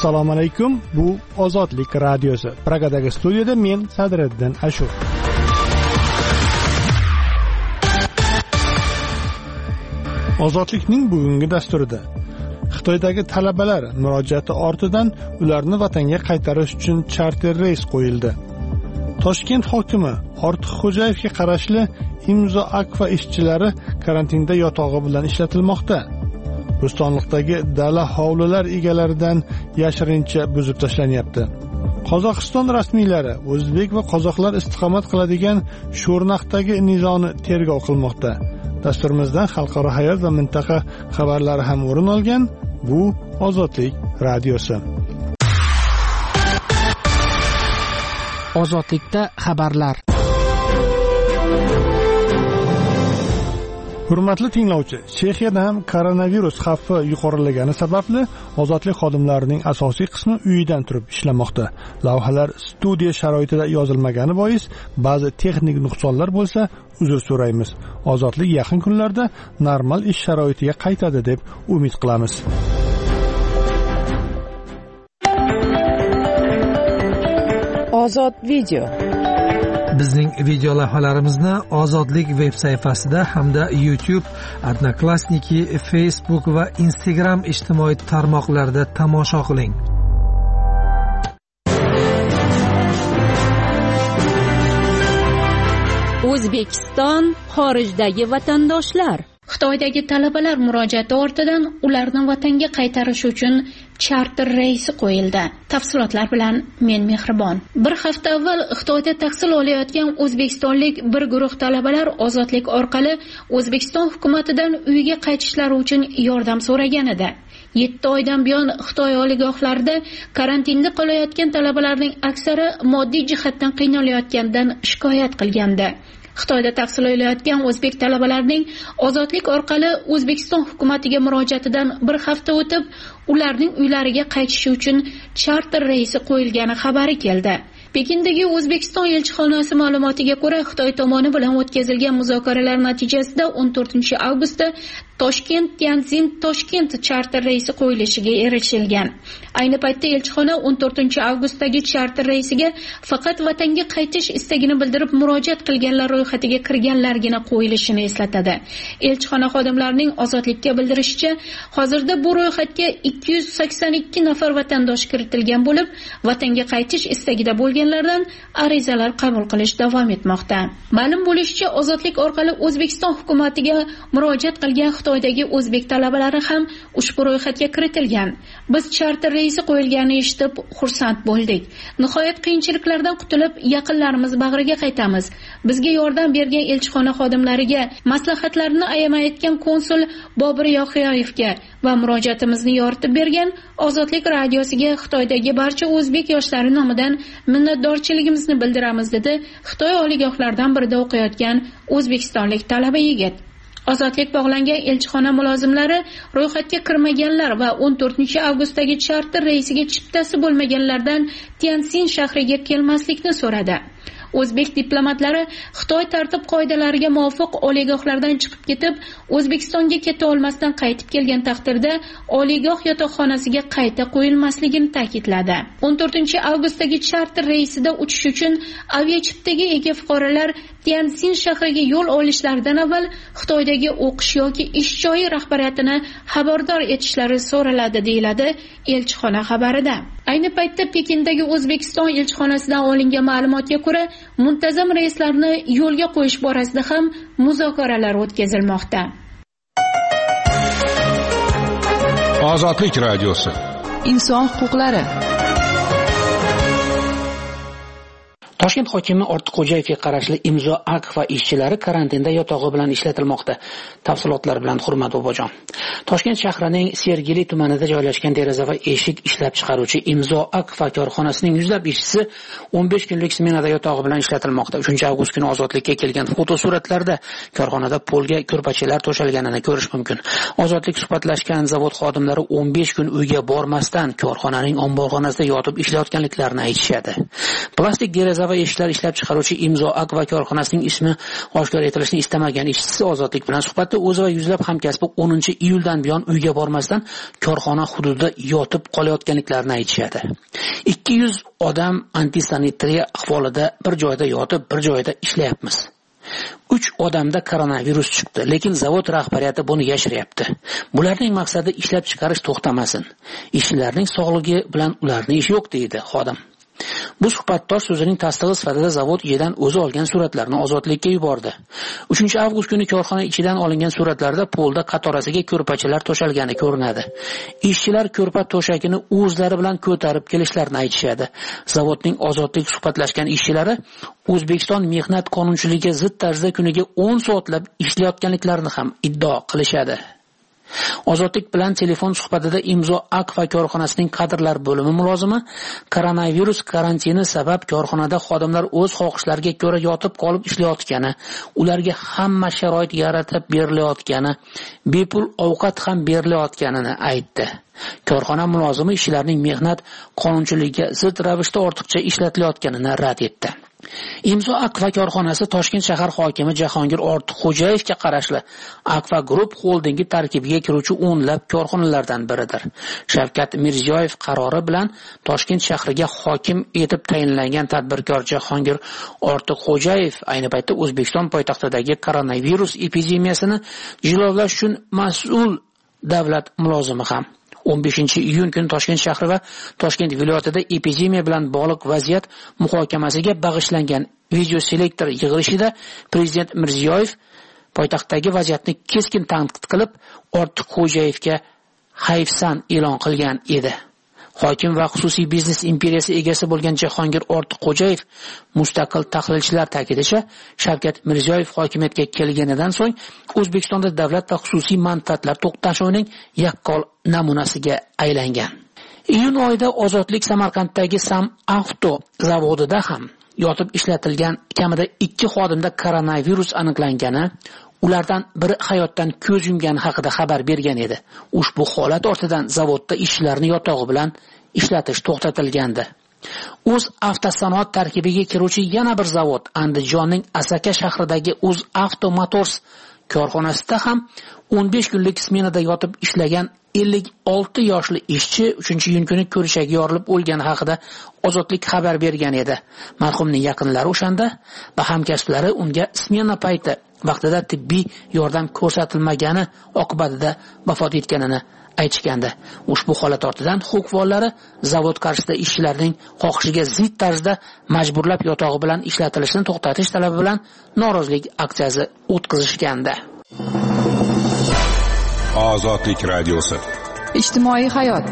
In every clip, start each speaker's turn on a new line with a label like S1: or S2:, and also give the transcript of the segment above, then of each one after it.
S1: Assalomu alaykum. Bu Ozodlik radiosi. Pragadagi studiyada men Sadriddin Ashur. Ozodlikning bugungi dasturida Xitoydagi talabalar murojaati ortidan ularni vatanga qaytarish uchun charter reys qo'yildi. Toshkent hokimi Ortiqxo'jayevga qarashli Imzo Akfa ishchilari karantinda yotog'i bilan ishlatilmoqda. Bo'stonliqdagi dala hovlilar egalaridan yashirincha buzib tashlanyapti. Qozog'iston rasmiylari o'zbek va qozoqlar istiqomat qiladigan Sho'rnaqdagi nizoni tergov qilmoqda. Dasturimizdan xalqaro hayot va mintaqa xabarlari ham o'rin olgan. Bu Ozodlik radiosi.
S2: Ozodlikda xabarlar.
S1: Hurmatli tinglovchi, Chexiyada ham koronavirus xavfi yuqorilagani sababli ozodlik xodimlarining asosiy qismi uyidan turib ishlamoqda. Lavhalar studiya sharoitida yozilmagani bois ba'zi texnik nuqsonlar bo'lsa, uzr so'raymiz. Ozodlik yaqin kunlarda normal ish sharoitiga qaytadi deb umid qilamiz.
S3: Ozod video.
S4: Bizning video lavhalarimizni Ozodlik veb sayfasida hamda YouTube, Odnoklassniki, Facebook va Instagram ijtimoiy tarmoqlarida tomosha qiling.
S5: O'zbekiston xorijdagi vatandoshlar. Xitoydagi talabalar murojaati ortidan ularni vatanga qaytarish uchun charter reysi qo'yildi. Tafsilotlar bilan men Mehribon. Bir hafta avval Xitoyda tahsil olayotgan o'zbekistonlik bir guruh talabalar ozodlik orqali O'zbekiston hukumatidan uyiga qaytishlari uchun yordam so'ragan edi. 7 oydan buyon Xitoy oliygohlarida karantinda qolayotgan talabalarning aksari moddiy jihatdan qiynalayotganidan shikoyat qilgandi. Xitoyda tahsil olayotgan o'zbek talabalarining ozodlik orqali O'zbekiston hukumatiga murojaatidan bir hafta o'tib, ularning uylariga qaytishi uchun charter reysi qo'yilgani xabari keldi. Pekindagi O'zbekiston elchixonasi ma'lumotiga ko'ra, Xitoy tomoni bilan o'tkazilgan muzokaralar natijasida 14 avgustda Toshkent charter reysi qo'yilishiga erishilgan. Ayni paytda elchixona 14 avgustdagi charter reysiga faqat vatanga qaytish istagini bildirib murojaat qilganlar ro'yxatiga kirganlargina qo'yilishini eslatadi. Elchixona xodimlarining ozodlikka bildirishicha, hozirda bu ro'yxatga 282 nafar vatandosh kiritilgan bo'lib, vatanga qaytish istagida bo'lganlardan arizalar qabul qilish davom etmoqda. Ma'lum bo'lishicha, ozodlik orqali O'zbekiston hukumatiga murojaat qilgan Xitoydagi o'zbek talabalari ham ushbu ro'yxatga kiritilgan. Biz charter reysi qo'yilganini eshitib xursand bo'ldik. Nihoyat qiyinchiliklardan qutulib, yaqinlarimiz bag'riga qaytamiz. Bizga yordam bergan elchixona xodimlariga, maslahatlarini ayamayotgan konsul Bobur Yohiyevga va murojaatimizni yoritib bergan Ozodlik radiosiga Xitoydagi barcha o'zbek yoshlari nomidan minnatdorchiligimizni bildiramiz, dedi Xitoy oliygohlaridan birida o'qiyotgan o'zbekistonlik talaba yigit. Ozodlik bog'langan elchixona mulozimlari ro'yxatga kirmaganlar va 14 avgustdagi charter reysiga chiptasi bo'lmaganlardan Tianjin shahriga kelmaslikni so'radi. O'zbek diplomatlari Xitoy tartib qoidalariga muvofiq oliygohlardan chiqib ketib, O'zbekistonga keta olmasdan qaytib kelgan taqdirda oliygoh yotoqxonasiga qayta qo'yilmasligini ta'kidladi. 14 avgustdagi charter reysida uchish uchun aviachiptaga ega fuqarolar Tianjin shahriga yo'l olishlaridan avval Xitoydagi o'qish yoki ish joyi rahbariyatini xabardor etishlari so'raladi, deyiladi elchixona xabarida. Ayni paytda Pekindagi O'zbekiston elchixonasidan olingan ma'lumotga ko'ra, muntazam reyslarni yo'lga qo'yish borasida ham muzokaralar o'tkazilmoqda.
S6: Ozodlik radiosi.
S3: Inson huquqlari.
S2: Toshkent hokimi Ortiqxo'jayevga qarashli Imzo Akfa ishchilari karantinda yotog'i bilan ishlatilmoqda. Tafsilotlar bilan Hurmat Bobojon. Toshkent shahrining Sergeli tumanida joylashgan deraza va eshik ishlab chiqaruvchi Imzo Akfa korxonasining yuzlab ishchisi 15 kunlik smenada yotog'i bilan ishlatilmoqda. 3 avgust kuni ozodlikka kelgan fotosuratlarda korxonada polga ko'rpachalar to'shalganini ko'rish mumkin. Ozodlik suhbatlashgan zavod xodimlari 15 kun uyga bormasdan korxonaning omborxonasida yotib ishlayotganliklarini aytishadi. Plastik deraza va eshiklar ishlab chiqaruvchi Imzo Akva korxonasining ismi oshkor etilishini istamagan ishchisi Ozodlik bilan suhbatda o'zi va yuzlab hamkasbi 10-iyuldan buyon uyga bormasdan korxona hududida yotib qolayotganliklarini aytishadi. 200 odam antisanitariya ahvolida bir joyda yotib, bir joyda ishlayapmiz. 3 odamda koronavirus chiqdi, lekin zavod rahbariyati buni yashiryapti. Bularning maqsadi ishlab chiqarish to'xtamasin. Ishchilarning sog'ligi bilan ularning ishi yo'q deydi xodim. Bu suhbatdosh so'zining tasdig'i sifatida zavod ichidan o'zi olgan suratlarni Ozodlikka yubordi. 3-avgust kuni korxona ichidan olingan suratlarda polda qatorasiga ko'rpachalar to'shalgani ko'rinadi. Ishchilar ko'rpa to'shagini o'zlari bilan ko'tarib kelishlarini aytishadi. Zavodning Ozodlik suhbatlashgan ishchilari O'zbekiston mehnat qonunchiligiga zid tarzda kuniga 10 soatlab ishlayotganliklarini ham iddao qilishadi. Ozodlik bilan telefon suhbatida Imzo Akva korxonasining kadrlar bo'limi mulozimi koronavirus karantini sabab korxonada xodimlar o'z xohishlariga ko'ra yotib qolib ishlayotgani, ularga hamma sharoit yaratib berilayotgani, bepul ovqat ham berilayotganini aytdi. Korxona mulozimi ishchilarning mehnat qonunchiligiga zid ravishda ortiqcha ishlatilayotganini rad etdi. Imzo Akva korxonasi Toshkent shahar hokimi Jahongir Ortiqxo'jayevga qarashli Akva Group holdingi tarkibiga kiruvchi o'nlab korxonalardan biridir. Shavkat Mirziyoyev qarori bilan Toshkent shahriga hokim etib tayinlangan tadbirkor Jahongir Ortiqxo'jayev ayni paytda O'zbekiston poytaxtidagi koronavirus epidemiyasini jilovlash uchun mas'ul davlat mulozimi ham. 15-iyun kuni Toshkent shahri va Toshkent viloyatida epidemiya bilan bog'liq vaziyat muhokamasiga bag'ishlangan video selektor yig'ilishida Prezident Mirziyoyev poytaxtdagi vaziyatni keskin tanqid qilib, Ortiqxo'jayevga hayfsan e'lon qilgan edi. Hokim va xususiy biznes imperiyasi egasi bo'lgan Jahongir Ortiqxo'jayev mustaqil tahlilchilar ta'kidlashicha, Shavkat Mirziyoyev hokimiyatga kelganidan so'ng O'zbekistonda davlat va xususiy manfaatlar to'qnashuvining yaqqol namunasiga aylangan. Iyun oyida Ozodlik Samarqanddagi Sam Avto zavodida ham yotib ishlatilgan kamida 2 xodimda koronavirus aniqlangani, ulardan biri hayotdan ko'z yumgani haqida xabar bergan edi. Ushbu holat ortidan zavodda ishchilarni yotog'i bilan ishlatish to'xtatilgandi. O'z avtosanoat tarkibiga kiruvchi yana bir zavod Andijonning Asaka shahridagi O'z Avto Motors korxonasida ham 15 kunlik smenada yotib ishlagan 56 yoshli ishchi 3-iyun kuni ko'rishagi yorilib o'lgani haqida Ozodlik xabar bergan edi. Marhumning yaqinlari o'shanda va hamkasblari unga smena payti vaqtida tibbiy yordam ko'rsatilmagani oqibatida vafot etganini aytishgandi. Ushbu holat ortidan huquqvorlari zavod qarshida ishchilarning xohishiga zid tarzda majburlab yotog'i bilan ishlatilishini to'xtatish talabi bilan norozilik aksiyasi o'tkazishgandi.
S6: Ozodlik radiosi.
S3: Ijtimoiy hayot.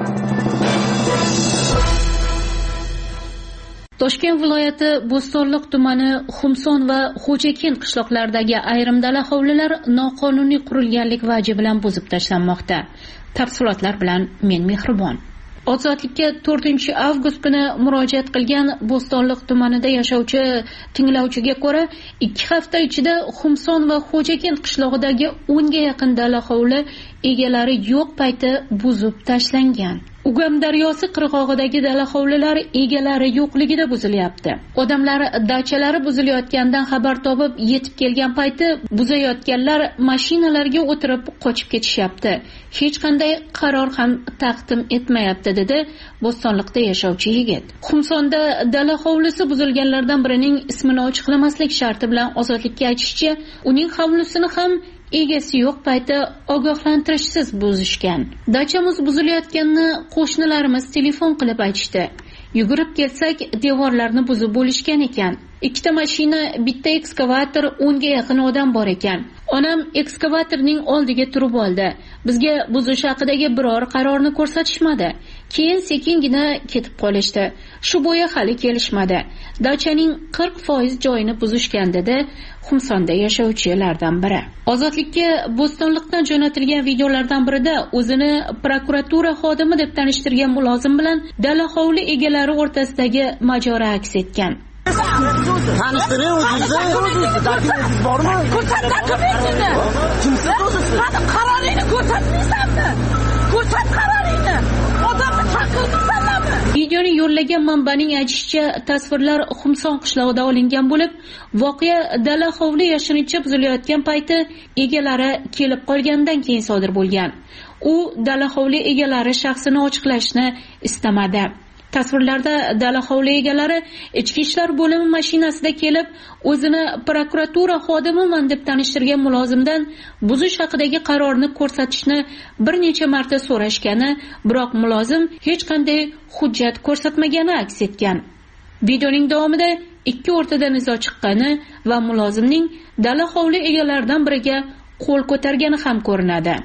S5: Toshkent viloyati Bo'stonliq tumani Xumson va Xo'jakin qishloqlaridagi ayrim dala hovlilar noqonuniy qurilganlik vaji bilan buzib tashlanmoqda. Tafsilotlar bilan men Mehribon. Ozodlikka 4-avgust kuni murojaat qilgan Bo'stonliq tumanida yashovchi tinglovchiga ko'ra 2 hafta ichida Xumson va Xo'jakin qishlog'idagi 10 ga yaqin dala hovli egalari yo'q payti buzib tashlangan. Ugam daryosi qirg'og'idagi dala hovlilar egalari yo'qligida buzilyapti. Odamlar dachalari buzilayotgandan xabar topib yetib kelgan payti buzayotganlar mashinalarga o'tirib qochib ketishyapti. Hech qanday qaror ham taqdim etmayapti dedi Bo'stonliqda yashovchi yigit. Xumsonda dala hovlisi buzilganlardan birining ismini ochiqlamaslik sharti bilan Ozodlikka aytishicha, uning hovlisini ham egasi yo'q payti ogohlantirishsiz buzishgan. Dachamiz buzilayotganini qo'shnilarimiz telefon qilib aytishdi. Yugurib kelsak, devorlarni buzib bo'lishgan ekan. 2 mashina, bitta ekskavator, 10 ga yaqin odam bor ekan. Onam ekskavatorning oldiga turib oldi. Bizga buzish haqidagi biror qarorni ko'rsatishmadi. Keyin sekingina ketib qolishdi. Shu bo'yi hali kelishmadi. Dachaning 40% joyini buzishgan dedi Xumsonda yashovchilardan biri. Ozodlikka Bo'stonliqdan jo'natilgan videolardan birida o'zini prokuratura xodimi deb tanishtirgan mulozim bilan dala hovli egalari o'rtasidagi mojaro aks etgan.
S7: Tanishtiring o'zingizni. Dokumentingiz bormi? Ko'rsat dokumentingni. Kimsiz o'zingiz? Qani qaroringni ko'rsatmaysanmi? Ko'rsat qaroringni. Odamni chaqirmaysanmi?
S5: Videoni yo'llagan Xabarlangan manbaning aytishicha, tasvirlar Xumson qishlog'ida olingan bo'lib, voqea dala hovli yashirincha buzilayotgan payti egalari kelib qolgandan keyin sodir bo'lgan. U dala hovli egalari shaxsini ochiqlashni istamadi. Tasvirlarda dala hovli egalari ichki ishlar bo'limi mashinasida kelib, o'zini prokuratura xodimiman deb tanishtirgan mulozimdan buzish haqidagi qarorni ko'rsatishni bir necha marta so'rashgani, biroq mulozim hech qanday hujjat ko'rsatmagani aks etgan. Videoning davomida ikki o'rtada nizo chiqqani va mulozimning dala hovli egalaridan biriga qo'l ko'targani ham ko'rinadi.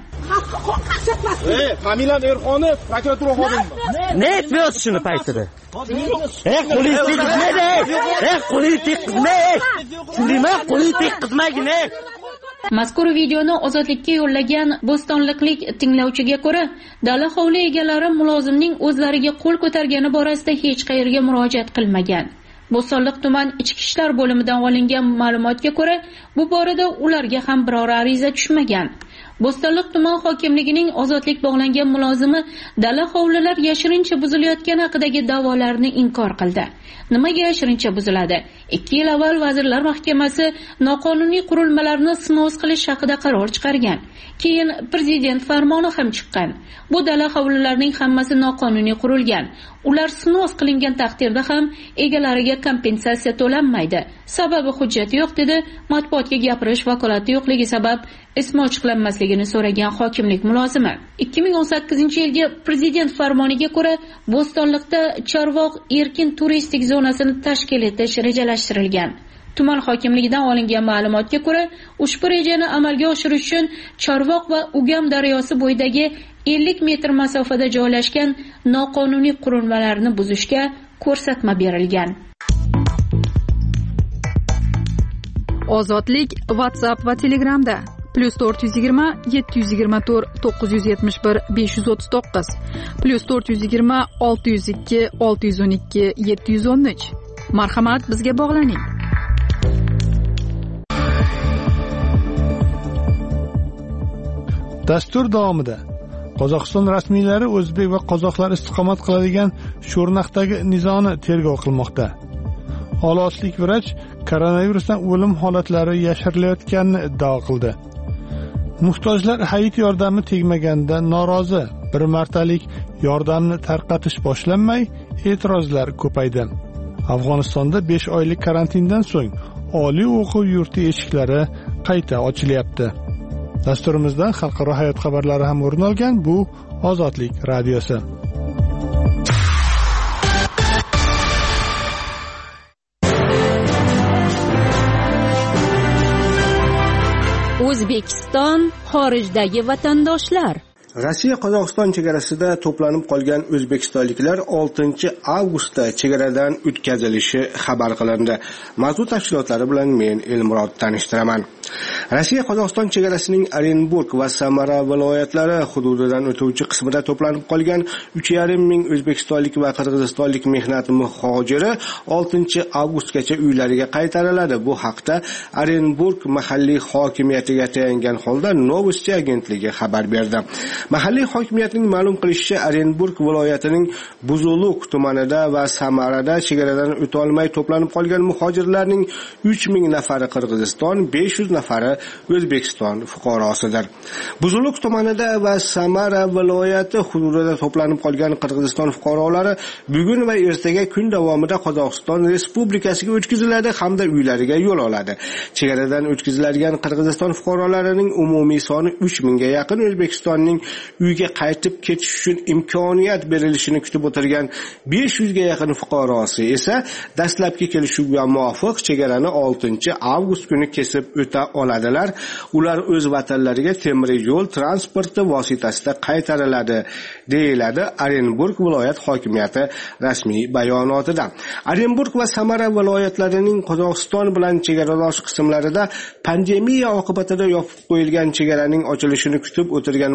S8: Familiyam Erxonov, prokuratura xodimi.
S7: Ne etmiyorsun shuni paytida? Politik qizmaydi. Politik qizmaydi. Tushundingmi? Politik qizmaygina.
S5: Mazkur videoni ozodlikka yo'llagan bo'stonliqlik tinglovchiga ko'ra, dala hovli egalari mulozimning o'zlariga qo'l ko'targani borasida hech qayerga murojaat qilmagan. Bo'stonliq tuman ichki ishlar bo'limidan olingan ma'lumotga ko'ra, bu borada ularga ham biror ariza tushmagan. Bo'stonliq tuman hokimligining ozodlik bog'langan mulozimi dala hovlilar yashirincha buzilayotgani haqidagi da'volarni inkor qildi. Nimaga yashirincha buziladi? 2 yil avval Vazirlar Mahkamasi noqonuniy qurilmalarni sinov qilish haqida qaror chiqargan. Keyin prezident farmoni ham chiqqan. Bu dala hovlilarning hammasi noqonuniy qurilgan. Ular sinov qilingan taqdirda ham egalariga kompensatsiya to'lanmaydi. Sababi hujjati yo'q dedi. Matbuotga gapirish vakolati yo'qligi sabab ismi ochiqlanmasligini so'ragan hokimlik mulozimi. 2018-yilgi prezident farmoniga ko'ra, Bo'stonliqda Chorvoq erkin turistik zonasini tashkil etish rejalashtirilgan. Tuman hokimligidan olingan ma'lumotga ko'ra, ushbu rejani amalga oshirish uchun Chorvoq va Ugam daryosi bo'yidagi 50 metr masofada joylashgan noqonuniy qurilmalarni buzishga ko'rsatma berilgan.
S3: Ozodlik WhatsApp va Telegramda +420 724 971 539 +420 602 612 713. Marhamat, bizga bog'laning.
S1: Dastur davomida Qozog'iston rasmiylari o'zbek va qozoqlar istiqomat qiladigan Sho'rnaqdagi nizoni tergov qilmoqda. Oloslik vrach koronavirusdan o'lim holatlari yashirilayotganini iddao qildi. Muhtojlar hayit yordami tegmaganda norozi, bir martalik yordamni tarqatish boshlanmay e'tirozlar ko'paydi. Afg'onistonda 5 oylik karantindan so'ng oliy o'quv yurti eshiklari qayta ochilyapti. Dasturimizdan xalqaro hayot xabarlari ham o'rin olgan. Bu Ozodlik radiosi.
S9: O'zbekiston xorijdagi vatandoshlar.
S10: Rossiya Qozog'iston chegarasida to'planib qolgan o'zbekistonliklar 6-avgustda chegaradan o'tkazilishi xabar qilindi. Mavzu tafsilotlari bilan men Elmurod tanishtiraman. Rossiya Qozog'iston chegarasining Orenburg va Samara viloyatlari hududidan o'tuvchi qismida to'planib qolgan 3,5 ming o'zbekistonlik va qirg'izistonlik mehnat muhojiri 6-avgustgacha uylariga qaytariladi. Bu haqda Orenburg mahalliy hokimiyatiga tayangan holda Novosti agentligi xabar berdi. Mahalliy hokimiyatning ma'lum qilishicha, Orenburg viloyatining Buzuluk tumanida va Samarada chegaradan o'ta olmay to'planib qolgan muhojirlarning 3000 nafari Qirg'iziston, 500 nafari O'zbekiston fuqarosidir. Buzuluk tumanida va Samara viloyati hududida to'planib qolgan Qirg'iziston fuqarolari bugun va ertaga kun davomida Qozog'iston Respublikasiga o'tkaziladi hamda uylariga yo'l oladi. Chegaradan o'tkaziladigan Qirg'iziston fuqarolarining umumiy soni 3000 ga yaqin. O'zbekistonning uyga qaytib ketish uchun imkoniyat berilishini kutib o'tirgan 500 ga yaqin fuqarosi esa dastlabki kelishuvga muvofiq chegarani 6-avgust kuni kesib o'ta oladilar. Ular o'z vatanlariga temir yo'l transporti vositasida qaytariladi, deyiladi Orenburg viloyat hokimiyati rasmiy bayonotida. Orenburg va Samara viloyatlarining Qozog'iston bilan chegaradosh qismlarida pandemiya oqibatida yopib qo'yilgan chegaraning ochilishini kutib o'tirgan muhojirlar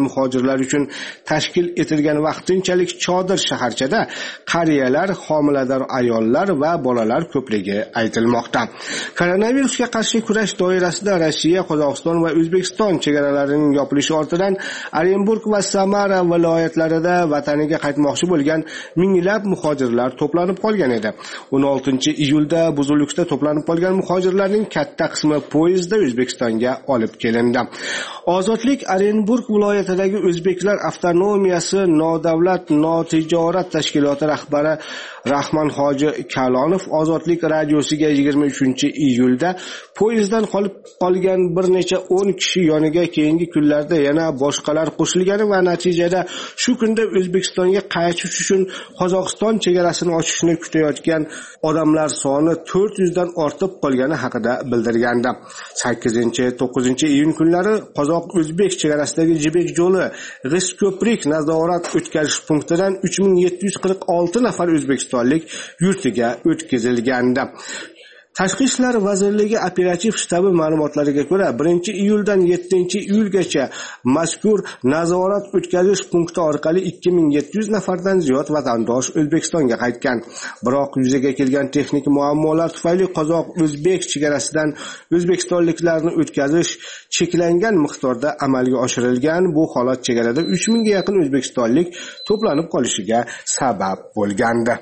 S10: muhojirlar uchun tashkil etilgan vaqtinchalik chodir shaharchada qariyalar, homilador ayollar va bolalar ko'pligi aytilmoqda. Koronavirusga qarshi kurash doirasida Rossiya, Qozog'iston va O'zbekiston chegaralarining yopilishi ortidan Orenburg va Samara viloyatlarida vataniga qaytmoqchi bo'lgan minglab muhojirlar to'planib qolgan edi. 16-iyulda Buzulukda to'planib qolgan muhojirlarning katta qismi poyezdda O'zbekistonga olib kelindi. Ozodlik Orenburg viloyatidagi O'zbeklar avtonomiyasi nodavlat notijorat tashkiloti rahbari Rahmon Hoji Kalonov Ozodlik radiosiga 23-iyulda poyezddan qolgan bir necha 10 kishi yoniga keyingi kunlarda yana boshqalar qo'shilgani va natijada shu kunda O'zbekistonga qaytish uchun Qozog'iston chegarasini ochishni kutayotgan odamlar soni 400 dan ortib qolgani haqida bildirgandi. 8-9-iyun kunlari Qozoq-O'zbek chegarasidagi Jibek yo'li G'is-Ko'prik nazorat o'tkazish punktidan 3746 nafar o'zbekistonlik yurtiga o'tkazilgandi. Tashqi ishlar vazirligi operativ shtabi ma'lumotlariga ko'ra 1-iyuldan 7-iyulgacha mazkur nazorat o'tkazish punkti orqali 2700 nafardan ziyod vatandosh O'zbekistonga qaytgan. Biroq yuzaga kelgan texnik muammolar tufayli Qozoq-O'zbek chegarasidan o'zbekistonliklarni o'tkazish cheklangan miqdorda amalga oshirilgan. Bu holat chegarada 3000 ga yaqin o'zbekistonlik to'planib qolishiga sabab bo'lgandi.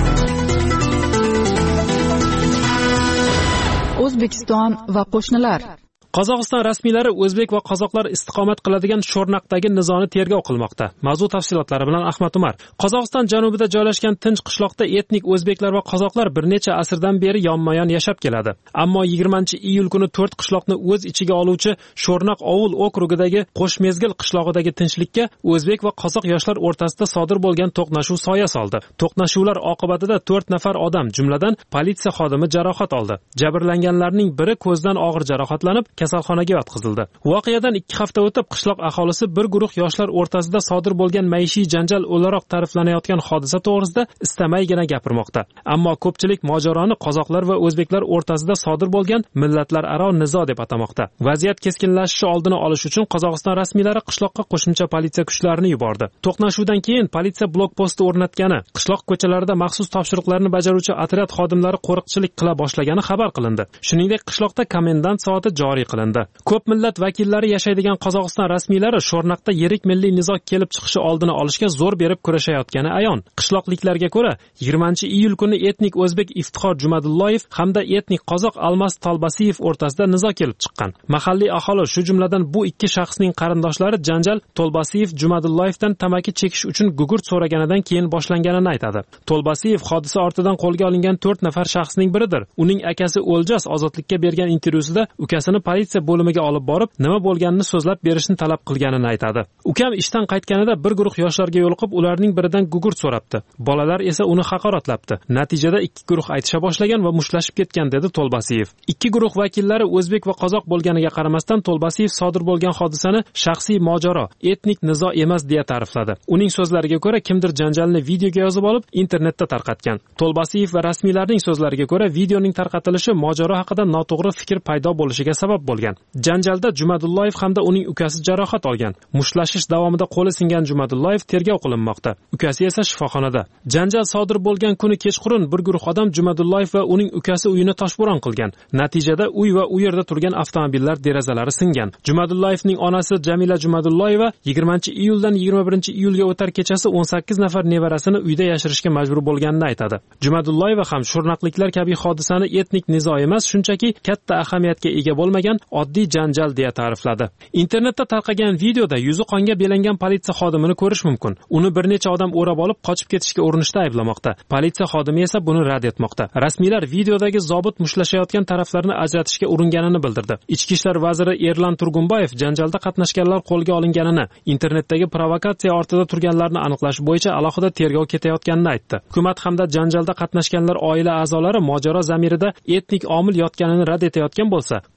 S3: O'zbekiston va qo'shnilar.
S11: Qozog'iston rasmiylari o'zbek va qozoqlar istiqomat qiladigan Sho'rnaqdagi nizoni tergov qilmoqda. Mavzu tafsilotlari bilan Ahmad Umar. Qozog'iston janubida joylashgan tinch qishloqda etnik o'zbeklar va qozoqlar bir necha asrdan beri yonma-yon yashab keladi. Ammo 20-iyul kuni 4 qishloqni o'z ichiga oluvchi Sho'rnaq ovul okrugidagi Qo'shmezgil qishlog'idagi tinchlikka o'zbek va qozoq yoshlar o'rtasida sodir bo'lgan to'qnashuv soya soldi. To'qnashuvlar oqibatida 4 nafar odam, jumladan politsiya xodimi jarohat oldi. Jabrlanganlarning biri ko'zdan og'ir jarohatlanib kasalxonaga yotqizildi. Voqeadan 2 hafta o'tib qishloq aholisi bir guruh yoshlar o'rtasida sodir bo'lgan maishiy janjal o'laroq ta'riflanayotgan hodisa to'g'risida istamaygina gapirmoqda. Ammo ko'pchilik mojaroni qozoqlar va o'zbeklar o'rtasida sodir bo'lgan millatlararo nizo deb atamoqda. Vaziyat keskinlashishi oldini olish uchun Qozog'iston rasmiylari qishloqqa qo'shimcha politsiya kuchlarini yubordi. To'qnashuvdan keyin politsiya blokposti o'rnatgani, qishloq ko'chalarida maxsus topshiriqlarni bajaruvchi otryad xodimlari qo'riqchilik qila boshlagani xabar qilindi. Shuningdek, qishloqda komendant soati joriy qilindi. Ko'p millat vakillari yashaydigan Qozog'iston rasmiylari Sho'rnaqda yirik milliy nizo kelib chiqishi oldini olishga zo'r berib kurashayotgani ayon. Qishloqliklarga ko'ra, 20-iyul kuni etnik o'zbek Iftixor Jumadulloyev hamda etnik qozoq Almas Tolbasiyev o'rtasida nizo kelib chiqqan. Mahalliy aholi, shu jumladan bu ikki shaxsning qarindoshlari janjal Tolbasiyev Jumadulloyevdan tamaki chekish uchun gugurt so'raganidan keyin boshlanganini aytadi. Tolbasiyev hodisa ortidan qo'lga olingan 4 nafar shaxsning biridir. Uning akasi O'ljas Ozodlikka bergan intervyusida ukasini politsiya bo'limiga olib borib, nima bo'lganini so'zlab berishni talab qilganini aytadi. Ukam ishdan qaytganida bir guruh yoshlarga yo'liqib, ularning biridan gugurt so'rabdi. Bolalar esa uni haqoratlabdi. Natijada ikki guruh aytisha boshlagan va mushtlashib ketgan, dedi Tolbasiyev. Ikki guruh vakillari o'zbek va qozoq bo'lganiga qaramasdan Tolbasiyev sodir bo'lgan hodisani shaxsiy mojaro, etnik nizo emas deya ta'rifladi. Uning so'zlariga ko'ra, kimdir janjalni videoga yozib olib, internetda tarqatgan. Tolbasiyev va rasmiylarning so'zlariga ko'ra, videoning tarqatilishi mojaro haqida noto'g'ri fikr paydo bo'lishiga sabab bo'lgan. Janjalda Jumadulloyev hamda uning ukasi jarohat olgan. Mushlashish davomida qo'li singan Jumadulloyev tergov qilinmoqda. Ukasi esa shifoxonada. Janjal sodir bo'lgan kuni kechqurun bir guruh odam Jumadulloyev va uning ukasi uyini toshbo'ron qilgan. Natijada uy va u yerda turgan avtomobillar derazalari singan. Jumadulloyevning onasi Jamila Jumadulloyeva 20-iyuldan 21-iyulga o'tar kechasi 18 nafar nevarasini uyda yashirishga majbur bo'lganini aytadi. Jumadulloyeva ham Sho'rnaqliklar kabi hodisani etnik nizo emas, shunchaki katta ahamiyatga ega bo'lmagan oddiy janjal deya ta'rifladi. Internetda tarqagan videoda yuzi qonga belangan politsiya xodimini ko'rish mumkin. Uni bir necha odam o'rab olib qochib ketishga urinishda ayblamoqda. Politsiya xodimi esa buni rad etmoqda. Rasmiylar videodagi zobit mushtlashayotgan taraflarni ajratishga uringanini bildirdi. Ichki ishlar vaziri Erlan Turgunboyev janjalda qatnashganlar qo'lga olinganini, internetdagi provokatsiya ortida turganlarni aniqlash bo'yicha alohida tergov ketayotganini aytdi. Hukumat hamda janjalda qatnashganlar oila a'zolari mojaro zamirida etnik omil yotganini rad etayotgan bo'lsa, qishloq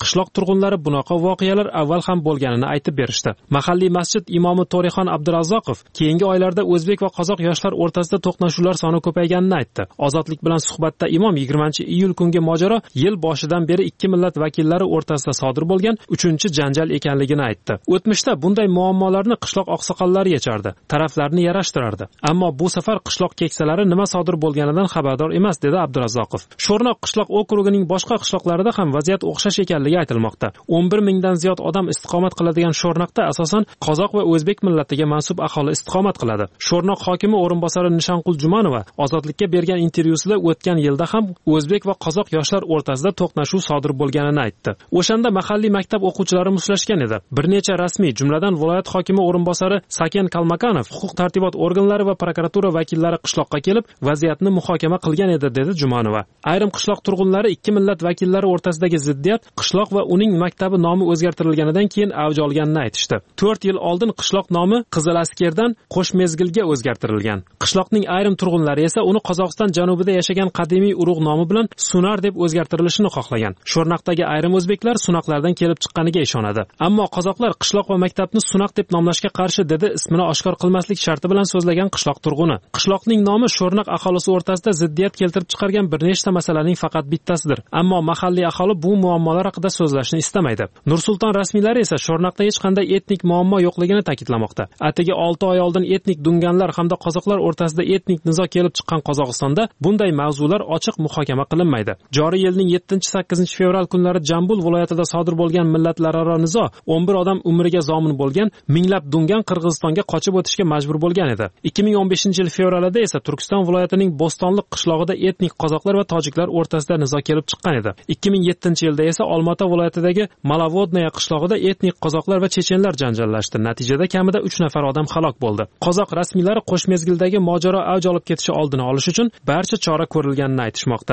S11: turg'unlari bunaqa voqealar avval ham bo'lganini aytib berishdi. Mahalliy masjid imomi To'rixon Abdurazzoqov keyingi oylarda o'zbek va qozoq yoshlar o'rtasida to'qnashuvlar soni ko'payganini aytdi. Ozodlik bilan suhbatda imom 20-iyul kungi mojaro yil boshidan beri ikki millat vakillari o'rtasida sodir bo'lgan 3-janjal ekanligini aytdi. O'tmishda bunday muammolarni qishloq oqsoqollari yechardi, taraflarni yarashtirardi. Ammo bu safar qishloq keksalari nima sodir bo'lganidan xabardor emas, dedi Abdurazzoqov. Sho'rnoq qishloq okrugining boshqa qishloqlarida ham vaziyat o'xshash ekanligi aytilmoqda. 11 mingdan ziyod odam istiqomat qiladigan Sho'rnoqda asosan qozoq va o'zbek millatiga mansub aholi istiqomat qiladi. Sho'rnoq hokimi o'rinbosari Nishanqul Jumanova Ozodlikka bergan intervyusida o'tgan yilda ham o'zbek va qozoq yoshlar o'rtasida to'qnashuv sodir bo'lganini aytdi. O'shanda mahalliy maktab o'quvchilari mushtlashgan edi. Bir necha rasmiy, jumladan viloyat hokimi o'rinbosari Saken Kalmakanov, huquq tartibot organlari va prokuratura vakillari qishloqqa kelib, vaziyatni muhokama qilgan edi, dedi Jumanova. Ayrim qishloq turg'unlari ikki millat vakillari o'rtasidagi ziddiyat qishloq va uning maktabi nomi o'zgartirilganidan keyin avj olganini aytishdi. 4 yil oldin qishloq nomi Qizil askardan Qo'shmezgilga o'zgartirilgan. Qishloqning ayrim turg'unlari esa uni Qozog'iston janubida yashagan qadimiy urug' nomi bilan Sunar deb o'zgartirilishini xohlagan. Sho'rnoqdagi ayrim o'zbeklar Sunaqlardan kelib chiqqaniga ishonadi. Ammo qozoqlar qishloq va maktabni Sunaq deb nomlashga qarshi, dedi ismini oshkor qilmaslik sharti bilan so'zlagan qishloq turg'uni. Qishloqning nomi Sho'rnoq aholisi o'rtasida ziddiyat keltirib chiqargan bir nechta masalaning faqat bittasidir. Ammo mahalliy aholi bu muammolar haqida so'zlashni istamaydi. Nur-Sulton rasmiylari esa Sho'rnoqda hech qanday etnik muammo yo'qligini ta'kidlamoqda. Atigi 6 oy oldin etnik dunganlar hamda qozoqlar o'rtasida etnik nizo kelib chiqqan Qozog'istonda bunday mavzular ochiq muhokama qilinmaydi. Joriy yilning 7-8 fevral kunlari Jambul viloyatida sodir bo'lgan millatlararo nizo 11 odam umriga zomin bo'lgan, minglab dungan Qirg'izistonga qochib o'tishga majbur bo'lgan edi. 2015-yil fevralida esa Turkiston viloyatining Bo'stonliq qishlog'ida etnik qozoqlar va tojiklar o'rtasida nizo kelib chiqqan edi. 2007-yilda esa Olmaota viloyatidagi Malavodnaya qishlog'ida etnik qozoqlar va chechenlar janjallashdi. Natijada kamida 3 nafar odam halok bo'ldi. Qozoq rasmiylari Qo'shmezgildagi mojaro avj olib ketishi oldini olish uchun barcha chora ko'rilganini aytishmoqda.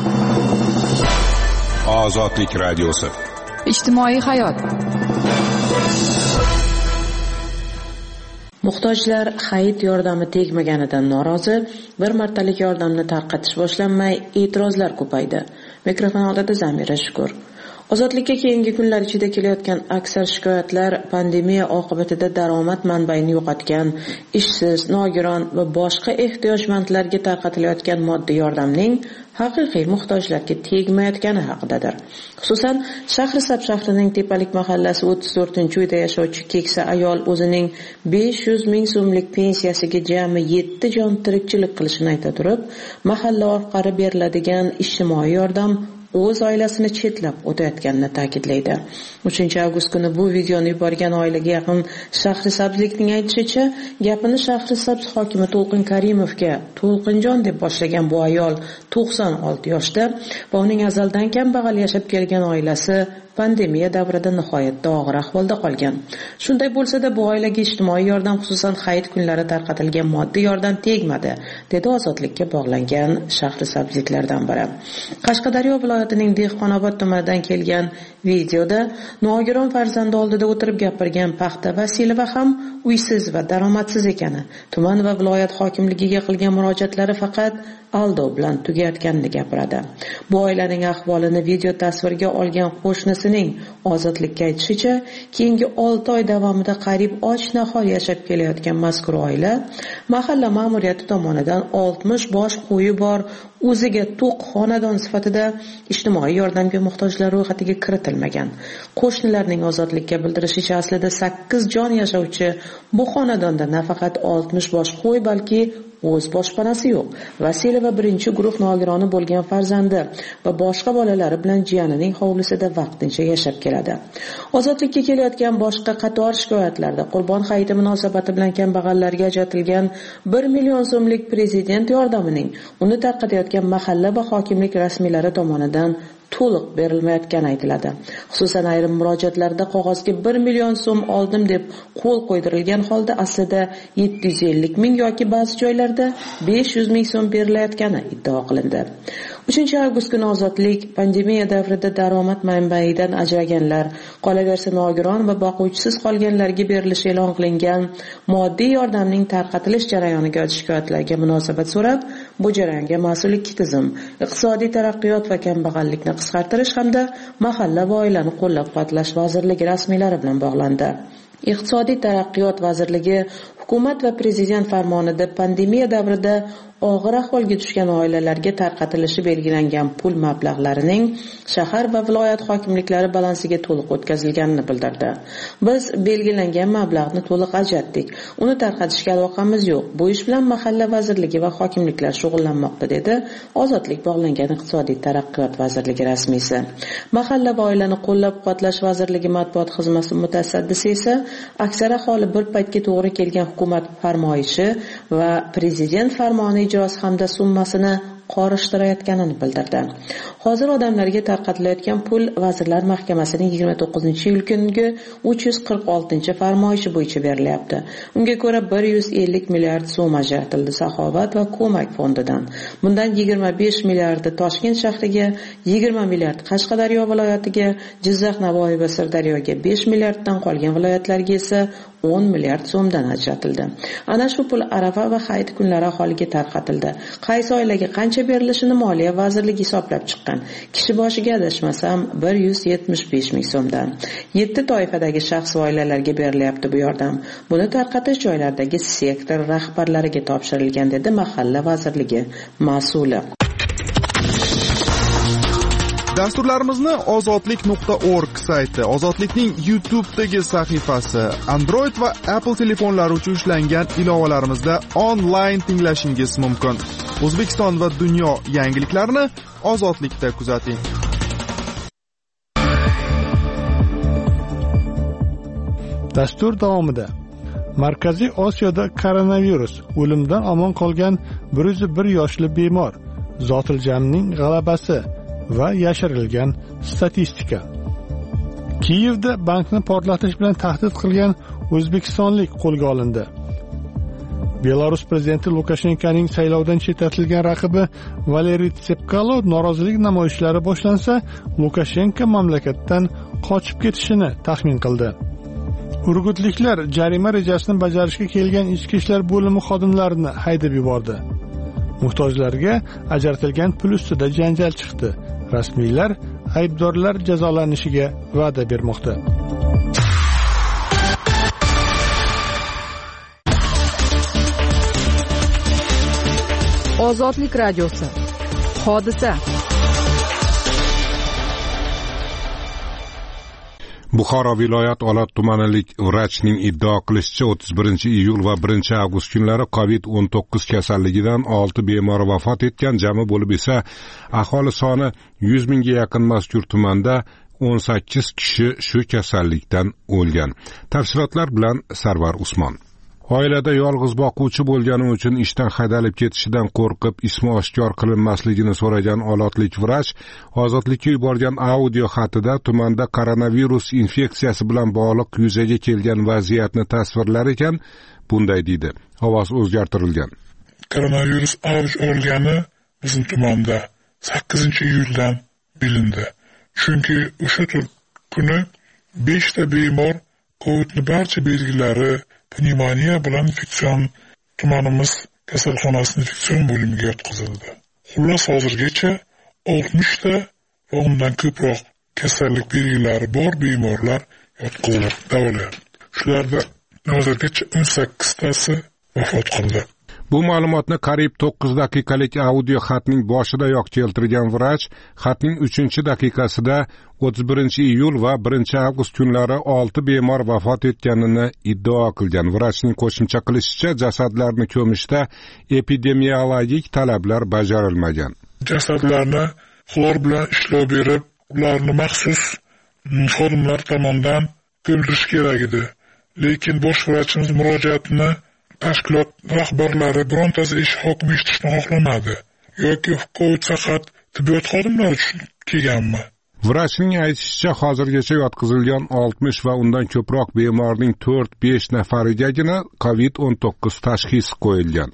S6: Ozodlik radiosi.
S3: Ijtimoiy hayot.
S12: Muhtojlar hayit yordami tegmaganidan norozi, bir martalik yordamni tarqatish boshlanmay, e'tirozlar ko'paydi. Mikrofon oldida Zamira Shukur. Ozodlikka keyingi kunlar ichida kelayotgan aksar shikoyatlar pandemiya oqibatida daromad manbaini yo'qotgan, ishsiz, nogiron va boshqa ehtiyojmandlarga tarqatilayotgan moddiy yordamning haqiqiy muhtojlarga tegmayotgani haqidadir. Xususan, Shahrisabz shahrining Tepalik mahallasi 34-uyda yashovchi keksa ayol o'zining 500 ming so'mlik pensiyasiga jami 7 jon tirikchilik qilishini ayta turib, mahalla orqali beriladigan ijtimoiy yordam o'z oilasini chetlab o'tayotganini ta'kidlaydi. 3-avgust kuni bu videoni yuborgan oilaga yaqin Shahrisabzlikning aytishicha, gapini Shahrisabz hokimi To'lqin Karimovga To'lqinjon deb boshlagan bu ayol 96 yoshda va uning azaldan kambag'al yashab kelgan oilasi pandemiya davrida nihoyatda og'ir ahvolda qolgan. Shunday bo'lsa-da, bu oilaga ijtimoiy yordam, xususan hayit kunlari tarqatilgan moddiy yordam tegmadi, dedi Ozodlikka bog'langan Shahrisabzliklardan biri. Qashqadaryo viloyatining Dehqonobod tumanidan kelgan videoda nogiron farzandi oldida o'tirib gapirgan Paxta Vasilova ham uysiz va daromadsiz ekani, tuman va viloyat hokimligiga qilgan murojaatlari faqat aldov bilan tugayotganini gapiradi. Bu oilaning ahvolini video tasvirga olgan qo'shnisining Ozodlikka aytishicha, keyingi 6 oy davomida qariyb och-nahor yashab kelayotgan mazkur oila mahalla ma'muriyati tomonidan 60 bosh qo'yi bor, o'ziga to'q xonadon sifatida ijtimoiy yordamga muhtojlar ro'yxatiga kiritilmagan. Qo'shnilarning Ozodlikka bildirishicha, aslida 8 jon yashovchi bu xonadonda nafaqat 60 bosh qo'y, balki o'z boshpanasi yo'q. Vasilova birinchi guruh nogironi bo'lgan farzandi va boshqa bolalari bilan jiyanining hovlisida vaqtincha yashab keladi. Ozodlikka kelayotgan boshqa qator shikoyatlarda Qurbon hayiti munosabati bilan kambag'allarga ajratilgan 1 million so'mlik prezident yordamining uni tarqatayotgan mahalla va hokimlik rasmiylari tomonidan to'liq berilmayotgani aytiladi. Xususan, ayrim murojaatlarda qog'ozga 1 million so'm oldim deb qo'l qo'ydirilgan holda aslida 750 ming yoki ba'zi joylarda 500 ming so'm berilayotgani iddao qilindi. 3 avgust kuni Ozodlik pandemiya davrida daromad manbaidan ajraganlar, qolaversa nogiron va boquvchisiz qolganlarga berilishi e'lon qilingan moddiy yordamning tarqatilish jarayoniga oid shikoyatlarga munosabat so'rab, bu jarayonga mas'ul ikki tizim, iqtisodiy taraqqiyot va kambag'allikni qisqartirish hamda mahalla va oilani qo'llab-quvvatlash vazirligi rasmiylari bilan bog'landi. Iqtisodiy taraqqiyot vazirligi hukumat va prezident farmonida pandemiya davrida og'ir ahvolga tushgan oilalarga tarqatilishi belgilangan pul mablag'larining shahar va viloyat hokimliklari balansiga to'liq o'tkazilganini bildirdi. Biz belgilangan mablag'ni to'liq ajratdik. Uni tarqatishga aloqamiz yo'q. Bu ish bilan mahalla vazirligi va hokimliklar shug'ullanmoqda, dedi Ozodlik bog'langan iqtisodiy taraqqiyot vazirligi rasmiysi. Mahalla va oilani qo'llab-quvvatlash vazirligi matbuot xizmati mutasaddisi esa aksar aholi bir paytga to'g'ri kelgan hukumat farmoyishi va prezident farmoni ijrosi hamda summasini qorishtirayotganini bildirdi. Hozir odamlarga tarqatilayotgan pul Vazirlar Mahkamasining 29-iyul kungi 346-farmoyishi bo'yicha berilyapti. Unga ko'ra 150 milliard so'm ajratildi Saxovat va Ko'mak fondidan. Bundan 25 milliardi Toshkent shahriga, 20 milliard Qashqadaryo viloyatiga, Jizzax, Navoiy va Sirdaryoga, 5 milliarddan qolgan viloyatlarga esa 10 milliard so'mdan ajratildi. Ana shu pul Arafa va Hayit kunlari aholiga tarqatildi. Qaysi oilaga qancha berilishini Moliya vazirligi hisoblab chiqqan. Kishi boshiga adashmasam 175 ming so'mdan. 7 toifadagi shaxs va oilalarga berilyapti bu yordam. Buni tarqatish joylardagi sektor rahbarlariga topshirilgan, dedi Mahalla vazirligi mas'uli.
S13: Dasturlarimizni ozodlik.org sayti, Ozodlikning YouTube'dagi sahifasi, Android va Apple telefonlari uchun ishlangan ilovalarimizda onlayn tinglashingiz mumkin. O'zbekiston va dunyo yangiliklarini Ozodlikda kuzating.
S1: Dastur davomida Markaziy Osiyoda koronavirus, o'limdan omon qolgan 101 yoshli bemor, Zotiljamning g'alabasi va yashirilgan statistika. Kiyevda bankni portlatish bilan tahdid qilgan o'zbekistonlik qo'lga olindi. Belarus prezidenti Lukashenkoning saylovdan chetlatilgan raqibi Valeriy Tsepkalo norozilik namoyishlari boshlansa, Lukashenko mamlakatdan qochib ketishini taxmin qildi. Urgutliklar jarima rejasini bajarishga kelgan ichki ishlar bo'limi xodimlarini haydab yubordi. Muhtojlarga ajratilgan pul ustida janjal chiqdi. Rasmiylar aybdorlar jazolanishiga va'da bermoqda.
S3: Ozodlik radiosi. Hodisa.
S6: Buxoro viloyat Olot tumanilik vrachning iddao qilishicha 31-iyul va 1-avgust kunlari COVID-19 kasalligidan 6 bemor vafot etgan, jami bo'lib esa aholi soni 100 mingga yaqin mazkur tumanda 18 kishi shu kasallikdan o'lgan. Tafsilotlar bilan Sarvar Usmon. Oilada yolg'iz boquvchi bo'lgani uchun ishdan haydalib ketishidan qo'rqib ismi oshkor qilinmasligini so'ragan olotlik vrach Ozodlikka yuborgan audio xatida tumanda koronavirus infeksiyasi bilan bog'liq yuzaga kelgan vaziyatni tasvirlar ekan, bunday deydi. Ovoz o'zgartirilgan.
S14: Koronavirus avj olgani bizning tumanda 8-iyuldan bilindi. Chunki o'sha kuni 5 ta bemor COVIDning barcha belgilari pnevmoniya bilan infeksion tumanimiz kasalxonasi infeksion bo'limiga yotqizildi. Xullas hozirgacha 60 ta va undan ko'proq kasallik belgilari bor bemorlar yotqizilib davolanadi. Shularda hozirgacha 18 tasi vafot qildi.
S6: Bu ma'lumotni qariyb 9 daqiqalik audio xatning boshidayoq keltirgan vrach, xatning 3-daqiqasida 31-iyul va 1-avgust kunlari 6 bemor vafot etganini iddao qilgan. Vrachning qo'shimcha qilishicha, jasadlarni ko'mishda epidemiologik talablar bajarilmagan.
S14: Jasadlarni xlor bilan ishlov berib, ularni maxsus xodimlar tomonidan ko'mirish kerak edi. Lekin bosh vrachimiz murojaatini tashkilot rahbarlari birontasi ish hokimi eshitishni xohlamadi. Yoki COVID faqat tibbiyot xodimlari uchun kelganmi?
S6: Vrachning aytishicha, hozirgacha yotqizilgan 60 va undan ko'proq bemorning 4-5 nafarigagina COVID-19 tashxisi qo'yilgan.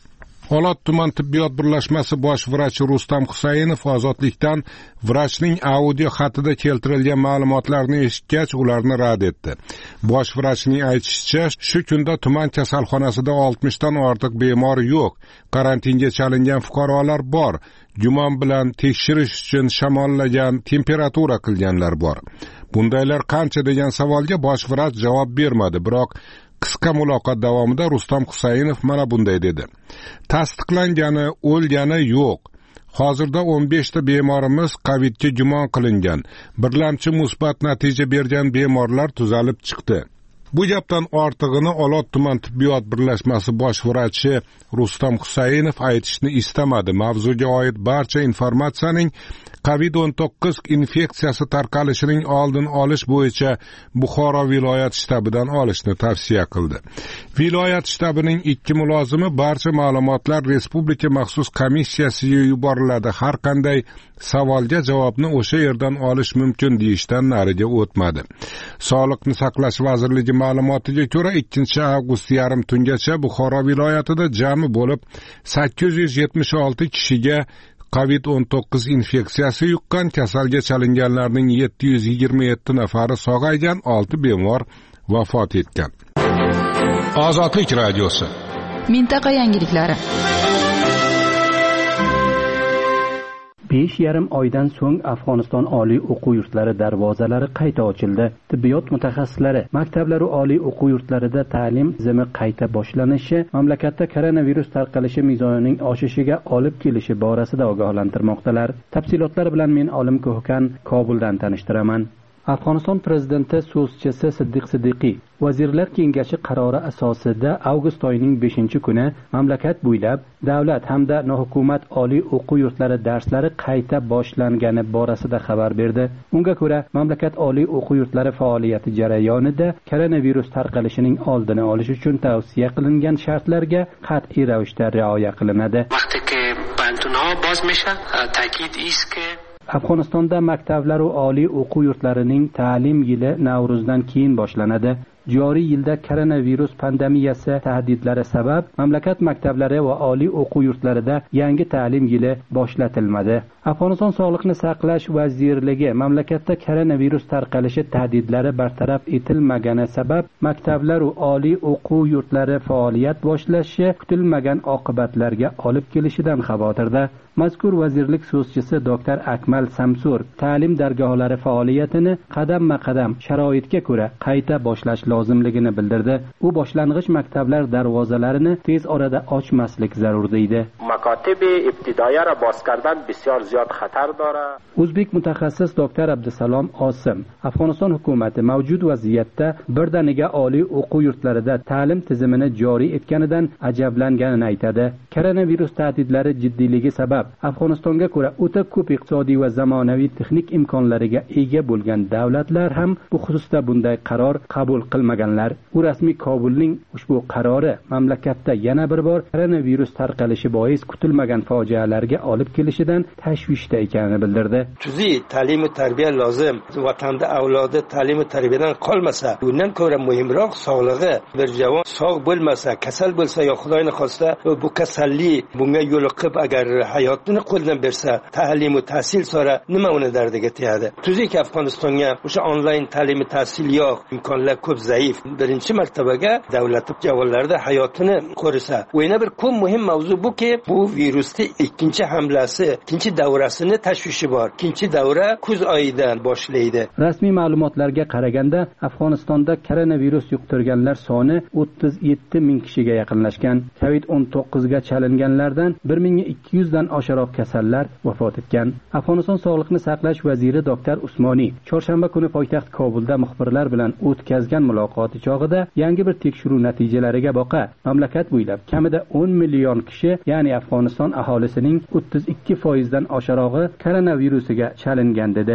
S6: Olot tuman tibbiyot birlashmasi bosh vrachi Rustam Husaynov ozodlikdan vrachning audio xatida keltirilgan ma'lumotlarni eshitgach, ularni rad etdi. Bosh vrachning aytishicha, shu kunda tuman kasalxonasida 60 dan ortiq bemor yo'q, karantinga chalingan fuqarolar bor, gumon bilan tekshirish uchun shamollagan, temperatura qilganlar bor. Bundaylar qancha degan savolga bosh vrach javob bermadi, biroq qisqa muloqot davomida Rustam Husaynov mana bunday dedi. Tasdiqlangani, o'lgani yo'q. Hozirda 15 ta bemorimiz COVID-ga gumon qilingan. Birlamchi musbat natija bergan bemorlar tuzalib chiqdi. Bu gapdan ortig'ini Olot tuman tibbiyot birlashmasi bosh vrachi Rustam Husaynov aytishni istamadi. Mavzuga oid barcha informatsiyaning COVID-19 infeksiyasi tarqalishining oldini olish bo'yicha Buxoro viloyat shtabidan olishni tavsiya qildi. Viloyat shtabining 2 mulozimi barcha ma'lumotlar respublika maxsus komissiyasiga yuboriladi. Har qanday savolga javobni o'sha yerdan olish mumkin deyishdan nariga o'tmadi. Sog'liqni saqlash vazirligi ma'lumotiga ko'ra 2-avgust yarim tungacha Buxoro viloyatida jami bo'lib 876 kishiga COVID-19 infeksiyasi yuqqan, kasalga chalinganlarning 727 nafari sog'aygan, 6 bemor vafot etgan. Ozodlik radiosi.
S3: Mintaqa yangiliklari.
S15: 5,5 oydan so'ng Afg'oniston oliy o'quv yurtlari darvozalari qayta ochildi. Tibbiyot mutaxassislari maktablar va oliy o'quv yurtlarida ta'lim tizimi qayta boshlanishi mamlakatda koronavirus tarqalishi mezonining oshishiga olib kelishi borasida ogohlantirmoqdalar. Tafsilotlar bilan men Olim Ko'hkan Kobuldan tanishtiraman. Afg'oniston prezidenti so'zchisi Siddiq Siddiqiy Vazirlar Kengashi qarori asosida avgust oyining 5-kuni mamlakat bo'ylab davlat hamda nohukumat oliy o'quv yurtlari darslari qayta boshlangani borasida xabar berdi. Unga ko'ra, mamlakat oliy o'quv yurtlari faoliyati jarayonida koronavirus tarqalishining oldini olish uchun tavsiya qilingan shartlarga qat'iy ravishda rioya qilinadi. Afg'onistonda maktablar va oliy o'quv yurtlarining ta'lim yili Navruzdan keyin boshlanadi. Joriy yilda koronavirus pandemiyasi tahdidlari sabab mamlakat maktablari va oliy o'quv yurtlarida yangi ta'lim yili boshlatilmadi. Afg'oniston Sog'liqni saqlash vazirligi mamlakatda koronavirus tarqalishi tahdidlari bartaraf etilmagani sabab maktablar va oliy o'quv yurtlari faoliyat boshlashi kutilmagan oqibatlarga olib kelishidan xavotirda. Mazkur vazirlik so'zchisi Dr. Akmal Samsur ta'lim dargohlari faoliyatini qadam-qadam sharoitga ko'ra qayta boshlash lozimligini bildirdi. U boshlang'ich maktablar darvozalarini tez orada ochmaslik zarur deydi.
S16: Makotib ibtidoiya ra boz kardan bisyor ziyod xatar dora.
S15: O'zbek mutaxassis Dr. Abdusalom Osim Afg'oniston hukumati mavjud vaziyatda birdaniga oliy o'quv yurtlarida ta'lim tizimini joriy etganidan ajablanganini aytadi. Koronavirus tahdidlari jiddiyligi sabab Afg'onistonga ko'ra o'ta ko'p iqtisodiy va zamonaviy texnik imkonlariga ega bo'lgan davlatlar ham bu xususda bunday qaror qabul qilmaganlar. U rasmiy Kobulning ushbu qarori mamlakatda yana bir bor koronavirus tarqalishi bois kutilmagan fojialarga olib kelishidan tashvishda ekanini bildirdi.
S17: Xususiy ta'lim va tarbiya lozim. Vatanda avlodi ta'lim va tarbiyadan qolmasa, bundan ko'ra muhimroq sog'lig'i. Bir javon sog' bo'lmasa, kasal bo'lsa yo Xudoyni xohlasa bu kasallik bunga yo'liqib agar hayotini qo'ldan bersa, ta'lim va tahsil sora nima uni dardiga tegadi. Xususiy Afg'onistonga o'sha onlayn ta'lim va tahsil yo'q, imkonlar ko'p zaif. Birinchi martabaga davlat javonlarida hayotini ko'rsa, va yana bir ko'p muhim mavzu buki, bu virusning ikkinchi hamlasi, ikkinchi davrasini tashvishi bor. Ikkinchi davra kuz oyidan boshlaydi.
S15: Rasmiy ma'lumotlarga qaraganda, Afg'onistonda koronavirus yuqtirganlar soni 37 ming kishiga yaqinlashgan. COVID-19 ga chalinganlardan 1200 dan oshiqroq kasallar vafot etgan. Afg'oniston Sog'liqni saqlash vaziri Dr. Usmoniy chorshanba kuni poytaxt Kobulda muxbirlar bilan o'tkazgan muloqoti chog'ida yangi bir tekshiruv natijalariga boqa mamlakat bo'ylab kamida 10 million kishi, ya'ni Afg'oniston aholisining 32% dan oshiqrog'i koronavirusiga chalingan dedi.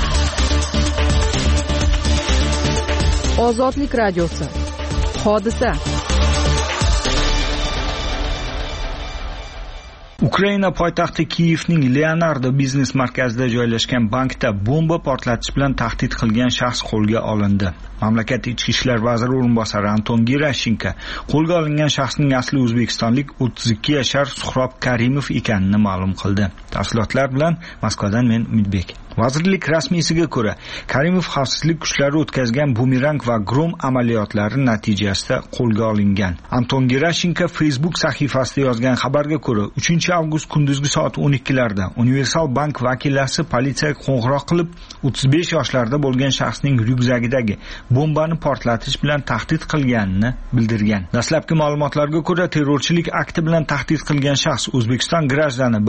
S3: Ozodlik radiosi. Hodisa.
S18: Ukraina poytaxti Kiyevning Leonardo biznes markazida joylashgan bankda bomba portlatish bilan tahdid qilgan shaxs qo'lga olindi. Mamlakat ichki ishlar vaziri o'rinbosari Anton Gerashenko qo'lga olingan shaxsning asli o'zbekistonlik 32 yashar Suhrob Karimov ekanini ma'lum qildi. Tafsilotlar bilan Moskvadan men Umidbek. Vazirlik rasmiysiga ko'ra, Karimov xavfsizlik kuchlari o'tkazgan bumerang va grom amaliyotlari natijasida qo'lga olingan. Anton Gerashenko Facebook sahifasida yozgan xabarga ko'ra, 3-avgust kunduzgi soat 12larda Universal Bank vakillasi politsiyaga qo'ng'iroq qilib, 35 yoshlarda bo'lgan shaxsning ryukzagidagi bombani portlatish bilan tahdid qilganini bildirgan. Dastlabki ma'lumotlarga ko'ra, terrorchilik akti bilan tahdid qilgan shaxs O'zbekiston grajdani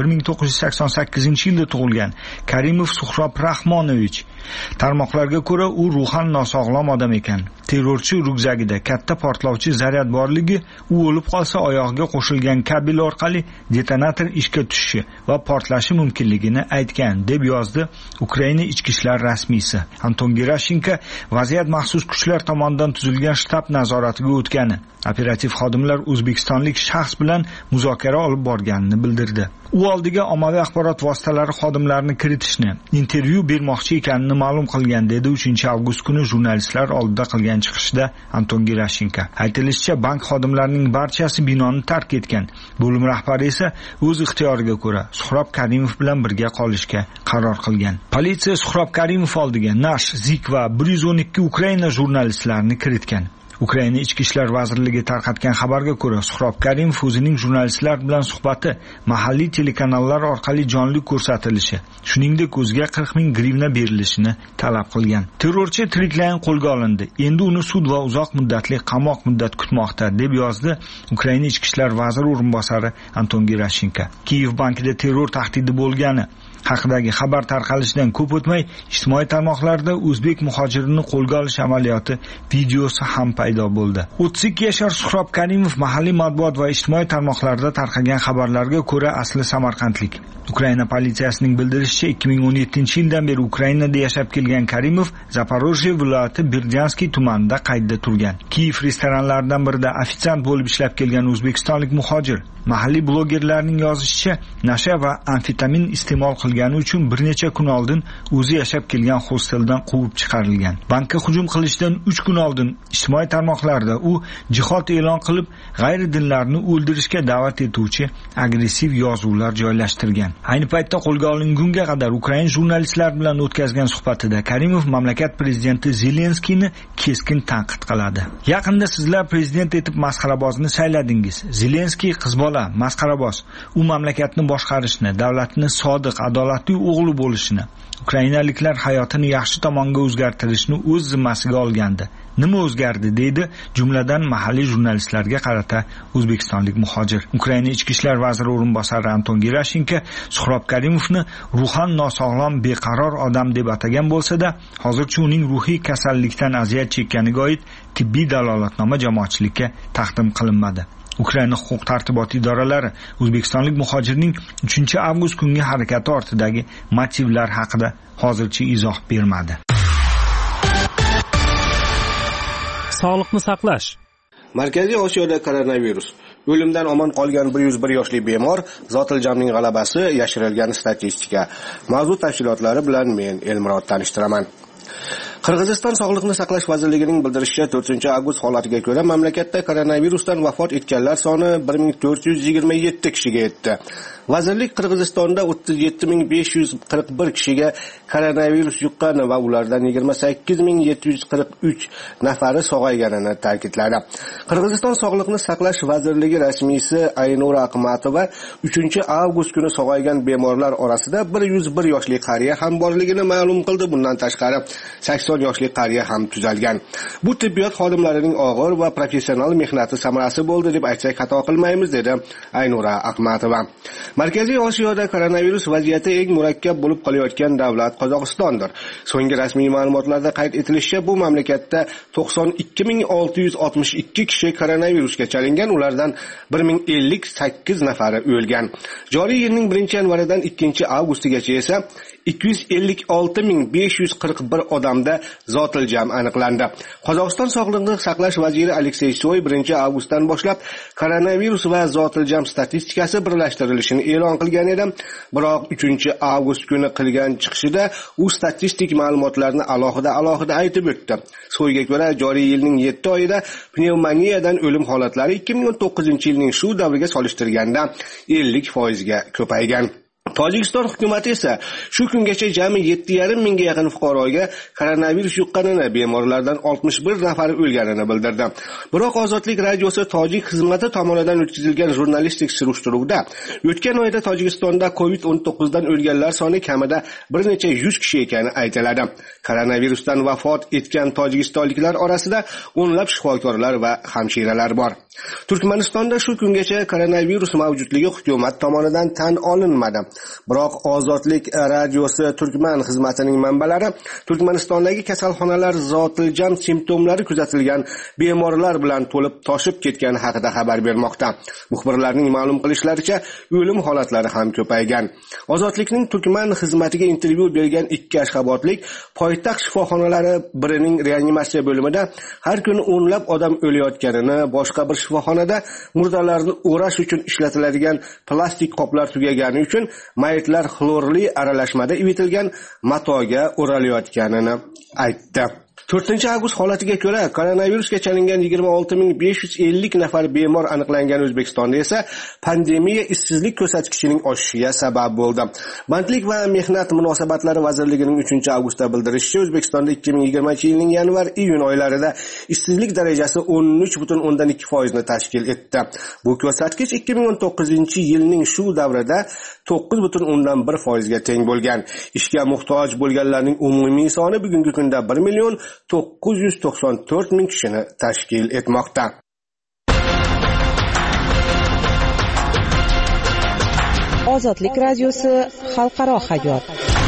S18: 1988-yilda tug'ilgan Karimov Suhrob Rahmonovich. Tarmoqlarga ko'ra, u ruhan nosog'lom odam ekan. Terrorchi ryukzagida katta portlovchi zaryad borligi, u o'lib qolsa oyog'iga qo'shilgan kabel orqali detonator ishga tushishi va portlashi mumkinligini aytgan, deb yozdi Ukraina ichki ishlar rasmiysi. Anton Gerashenko vaziyat maxsus kuchlar tomonidan tuzilgan shtab nazoratiga o'tgani, operativ xodimlar o'zbekistonlik shaxs bilan muzokara olib borganini bildirdi. U oldiga ommaviy axborot vositalari xodimlarini kiritishni, intervyu bermoqchi ekanini ma'lum qilgan, dedi 3-avgust kuni jurnalistlar oldida qilgan chiqishida Anton Gerashenko. Aytilishicha, bank xodimlarining barchasi binoni tark etgan. Bo'lim rahbari esa o'z ixtiyoriga ko'ra Suhrob Karimov bilan birga qolishga qaror qilgan. Politsiya Suhrob Karimov oldiga Nash, Zik va 112 Ukraina jurnalistlarini kiritgan. Ukraina ichki ishlar vazirligi tarqatgan xabarga ko'ra, Suhrob Karimov o'zining jurnalistlar bilan suhbati mahalliy telekanallar orqali jonli ko'rsatilishi, shuningdek o'ziga 40 ming grivna berilishini talab qilgan. Terrorchi tiriklayin qo'lga olindi. Endi uni sud va uzoq muddatli qamoq muddat kutmoqda, deb yozdi Ukraina ichki ishlar vaziri o'rinbosari Anton Gerashenko. Kiyev bankida terror tahdidi bo'lgani haqidagi xabar tarqalishidan ko'p o'tmay, ijtimoiy tarmoqlarda o'zbek muhojirini qo'lga olish amaliyoti videosi ham paydo bo'ldi. 32 yashar Suhrob Karimov mahalliy matbuot va ijtimoiy tarmoqlarda tarqagan xabarlarga ko'ra asli samarqandlik. Ukraina politsiyasining bildirishicha, 2017-yildan beri Ukrainada yashab kelgan Karimov Zaporojye viloyati Berdyanskiy tumanida qaydda turgan. Kiyev restoranlaridan birida ofitsiant bo'lib ishlab kelgan o'zbekistonlik muhojir mahalliy blogerlarning yozishicha, nasha va amfetamin iste'mol qilgani uchun bir necha kun oldin o'zi yashab kelgan hosteldan quvib chiqarilgan. Bankka hujum qilishdan 3 kun oldin ijtimoiy tarmoqlarda u jihod e'lon qilib, g'ayri dinlarni o'ldirishga da'vat etuvchi agressiv yozuvlar joylashtirgan. Ayni paytda qo'lga olingunga qadar Ukraina jurnalistlar bilan o'tkazgan suhbatida Karimov mamlakat prezidenti Zelenskiyni keskin tanqid qiladi. Yaqinda sizlar prezident etib masxarabozni sayladingiz. Zelenskiy qizbola, masxaraboz. U mamlakatni boshqarishni, davlatni sodiq, adolatli o'g'li bo'lishini, ukrainaliklar hayotini yaxshi tomonga o'zgartirishni o'z zimmasiga olgandi. Nima o'zgardi, deydi jumladan mahalliy jurnalistlarga qarata o'zbekistonlik muhojir. Ukraina ichki ishlar vaziri o'rinbosari Anton Gerashenko Suhrob Karimovni ruhan nosog'lom, beqaror odam deb atagan bo'lsa-da, hozircha uning ruhiy kasallikdan aziyat chekkaniga oid tibbiy dalolatnoma jamoatchilikka taqdim qilinmadi. Ukraina huquq tartibot idoralari o'zbekistonlik muhojirning 3-avgust kungi harakati ortidagi motivlar haqida hozircha izoh bermadi.
S11: Sog'liqni saqlash.
S10: Markaziy Osiyoda koronavirus. O'limdan omon qolgan 101 yoshli bemor, Zotiljamning g'alabasi, yashirilgan statistika. Mavzu tafsilotlari bilan men Elmurod tanishtiraman. Qirg'iziston Sog'liqni saqlash vazirligining bildirishicha, 4-avgust holatiga ko'ra mamlakatda koronavirusdan vafot etganlar soni 1427 kishiga yetdi. Vazirlik Qirg'izistonda 37541 kishiga koronavirus yuqqan va ulardan 28743 nafari sog'ayganini ta'kidladi. Qirg'iziston Sog'liqni saqlash vazirligi rasmiysi Aynura Aqmatova 3-avgust kuni sog'aygan bemorlar orasida 101 yoshli qariya ham borligini ma'lum qildi. Bundan tashqari 80 yoshli qariya ham tuzalgan. Bu tibbiyot xodimlarining og'ir va professional mehnati samarasi bo'ldi deb aytsak xato qilmaymiz, dedi Aynura Aqmatova. Markaziy Osiyoda koronavirus vaziyati eng murakkab bo'lib qolayotgan davlat Qozog'istondir. So'nggi rasmiy ma'lumotlarda qayd etilishicha, bu mamlakatda 92662 kishi koronavirusga chalingan, ulardan 1058 nafari o'lgan. Joriy yilning 1-yanvaridan 2-avgustigacha esa 256541 odamda zotiljam aniqlandi. Qozog'iston Sog'liqni saqlash vaziri Aleksey Soy 1-avgustdan boshlab koronavirus va zotiljam statistikasi birlashtirilishini e'lon qilgan edi. Biroq 3-avgust kuni qilgan chiqishida u statistik ma'lumotlarni alohida aytib o'tdi. Soyga ko'ra, joriy yilning 7 oyida pnevmoniyadan o'lim holatlari 2019-yilning shu davriga solishtirganda 50% ga ko'paygan. Tojikiston hukumati esa shu kungacha jami 7,5 mingga yaqin fuqaroga koronavirus yuqqanini, bemorlardan 61 nafari o'lganini bildirdi. Biroq Ozodlik radiosi Tojik xizmati tomonidan o'tkazilgan jurnalistik surishtiruvda o'tgan oyda Tojikistonda COVID-19 dan o'lganlar soni kamida bir necha 100 kishi ekani aytiladi. Koronavirusdan vafot etgan tojikistonliklar orasida o'nlab shifokorlar va hamshiralar bor. Turkmanistonda shu kungacha koronavirus mavjudligi hukumat tomonidan tan olinmadi. Biroq Ozodlik radiosi Turkman xizmatining manbalari Turkmanistondagi kasalxonalar zotiljam simptomlari kuzatilgan bemorlar bilan to'lib toshib ketgani haqida xabar bermoqda. Muxbirlarning ma'lum qilishlaricha, o'lim holatlari ham ko'paygan. Ozodlikning Turkman xizmatiga intervyu bergan 2 ashxobodlik poytaxt shifoxonalari birining reanimatsiya bo'limida har kuni o'nlab odam o'layotganini, boshqa bir shifoxonada murdalarni o'rash uchun ishlatiladigan plastik qoplar tugagani uchun mayitlar xlorli aralashmada ivitilgan matoga o'ralayotganini aytdi. 4-avgust holatiga ko'ra, koronavirusga chalingan 26,550 nafar bemor aniqlangan O'zbekistonda esa pandemiya ishsizlik ko'rsatkichining oshishiga sabab bo'ldi. Bandlik va mehnat munosabatlari vazirligining 3-avgustda bildirishicha, O'zbekistonda 2020-yilning yanvar-iyun oylarida ishsizlik darajasi 13,2% ni tashkil etdi. Bu ko'rsatkich 2019-yilning shu davrida 9,1% ga teng bo'lgan. Ishga muhtoj bo'lganlarning umumiy soni bugungi kunda 1,994,000 kishini tashkil etmoqda.
S19: Ozodlik radiosi xalqaro hayot.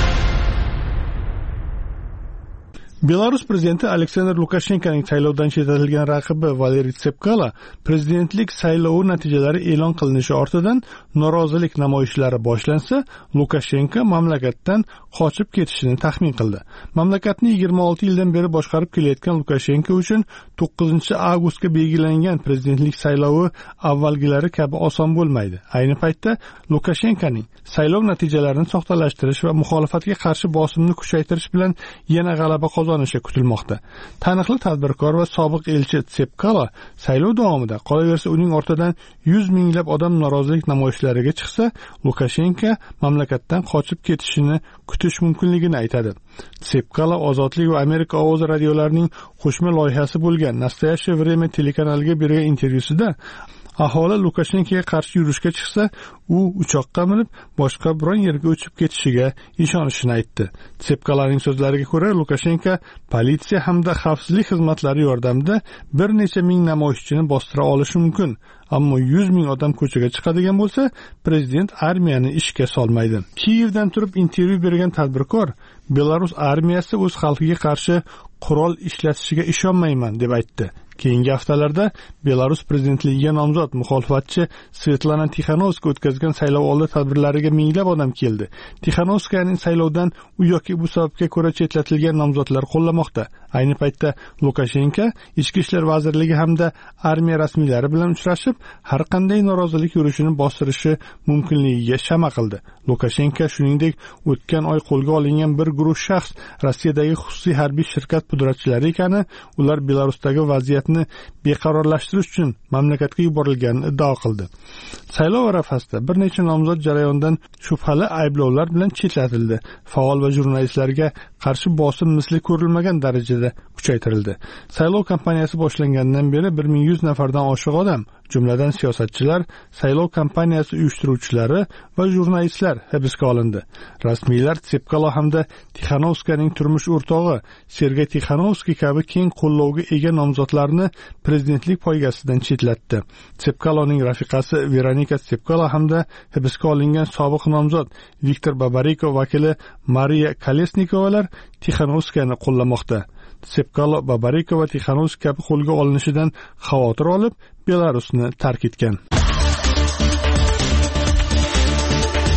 S1: Belarus prezidenti Aleksandr Lukashenkoning saylovdan chetlatilgan raqibi Valeriy Tsepkalo prezidentlik saylovi natijalari e'lon qilinishi ortidan norozilik namoyishlari boshlansa, Lukashenko mamlakatdan qochib ketishini taxmin qildi. Mamlakatni 26 yildan beri boshqarib kelayotgan Lukashenko uchun 9-avgustga belgilangan prezidentlik saylovi avvalgilari kabi oson bo'lmaydi. Ayni paytda Lukashenkoning saylov natijalarini soxtalashtirish va muxolifatga qarshi bosimni kuchaytirish bilan yana g'alaba qozonishi kutilmoqda. Taniqli tadbirkor va sobiq elchi Tsepkalo saylov davomida qolaversa uning ortidan 100 minglab odam norozilik namoyishlariga chiqsa, Lukashenko mamlakatdan qochib ketishini kutish mumkinligini aytadi. Tsepkalo Ozodlik va Amerika ovozi radiolarining qo'shma loyihasi bo'lgan Nastoящее время telekanaliga bergan intervyusida aholi Lukashenkoga qarshi yurishga chiqsa, u uchoqqa minib boshqa biron yerga uchib ketishiga ishonishini aytdi. Tsepkaloning so'zlariga ko'ra, Lukashenko politsiya hamda xavfsizlik xizmatlari yordamida bir necha ming namoyishchini bostira olishi mumkin. Ammo 100 ming odam ko'chaga chiqadigan bo'lsa, prezident armiyani ishga solmaydi. Kiyevdan turib intervyu bergan tadbirkor Belarus armiyasi o'z xalqiga qarshi qurol ishlatishiga ishonmayman deb aytdi. Keyingi haftalarda Belarus prezidentligiga nomzod muxolifatchi Svetlana Tixanovska o'tkazgan saylov oldi tadbirlariga minglab odam keldi. Tixanovskaning saylovdan u yoki bu sababga ko'ra chetlatilgan nomzodlar qo'llamoqda. Ayni paytda Lukashenko Ichki ishlar vazirligi hamda armiya rasmiylari bilan uchrashib, har qanday norozilik yurishini bostirishi mumkinligiga shama qildi. Lukashenko shuningdek, o'tgan oy qo'lga olingan bir guruh shaxs Rossiyadagi xususiy harbiy shirkat pudratchilari ekani, ular Belarusdagi vaziyatni beqarorlashtirish uchun mamlakatga yuborilganini iddao qildi. Saylov arafasida bir necha nomzod jarayondan shubhali ayblovlar bilan chetlatildi. Faol va jurnalistlarga qarshi bosim misli ko'rilmagan darajada kuchaytirildi. Saylov kampaniyasi boshlangandan beri 1100 nafardan oshiq odam, jumladan siyosatchilar, saylov kampaniyasi uyushtiruvchilari va jurnalistlar hibsga olindi. Rasmiylar Tsepkalo hamda Tixanovskaning turmush o'rtog'i Sergey Tixanovskiy kabi keng qo'llovga ega nomzodlarni prezidentlik poygasidan chetlatdi. Tsepkaloning rafiqasi Veronika Tsepkalo hamda hibsga olingan sobiq nomzod Viktor Babarikov vakili Mariya Kolesnikovalar Tixanovskani qo'llamoqda. Tsepkalo Babarikov va Tixanovskiy kabi qo'lga olinishidan xavotir olib, Belarusni tark etgan.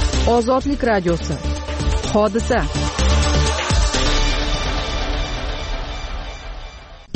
S3: Ozodlik radiosi. Hodisa.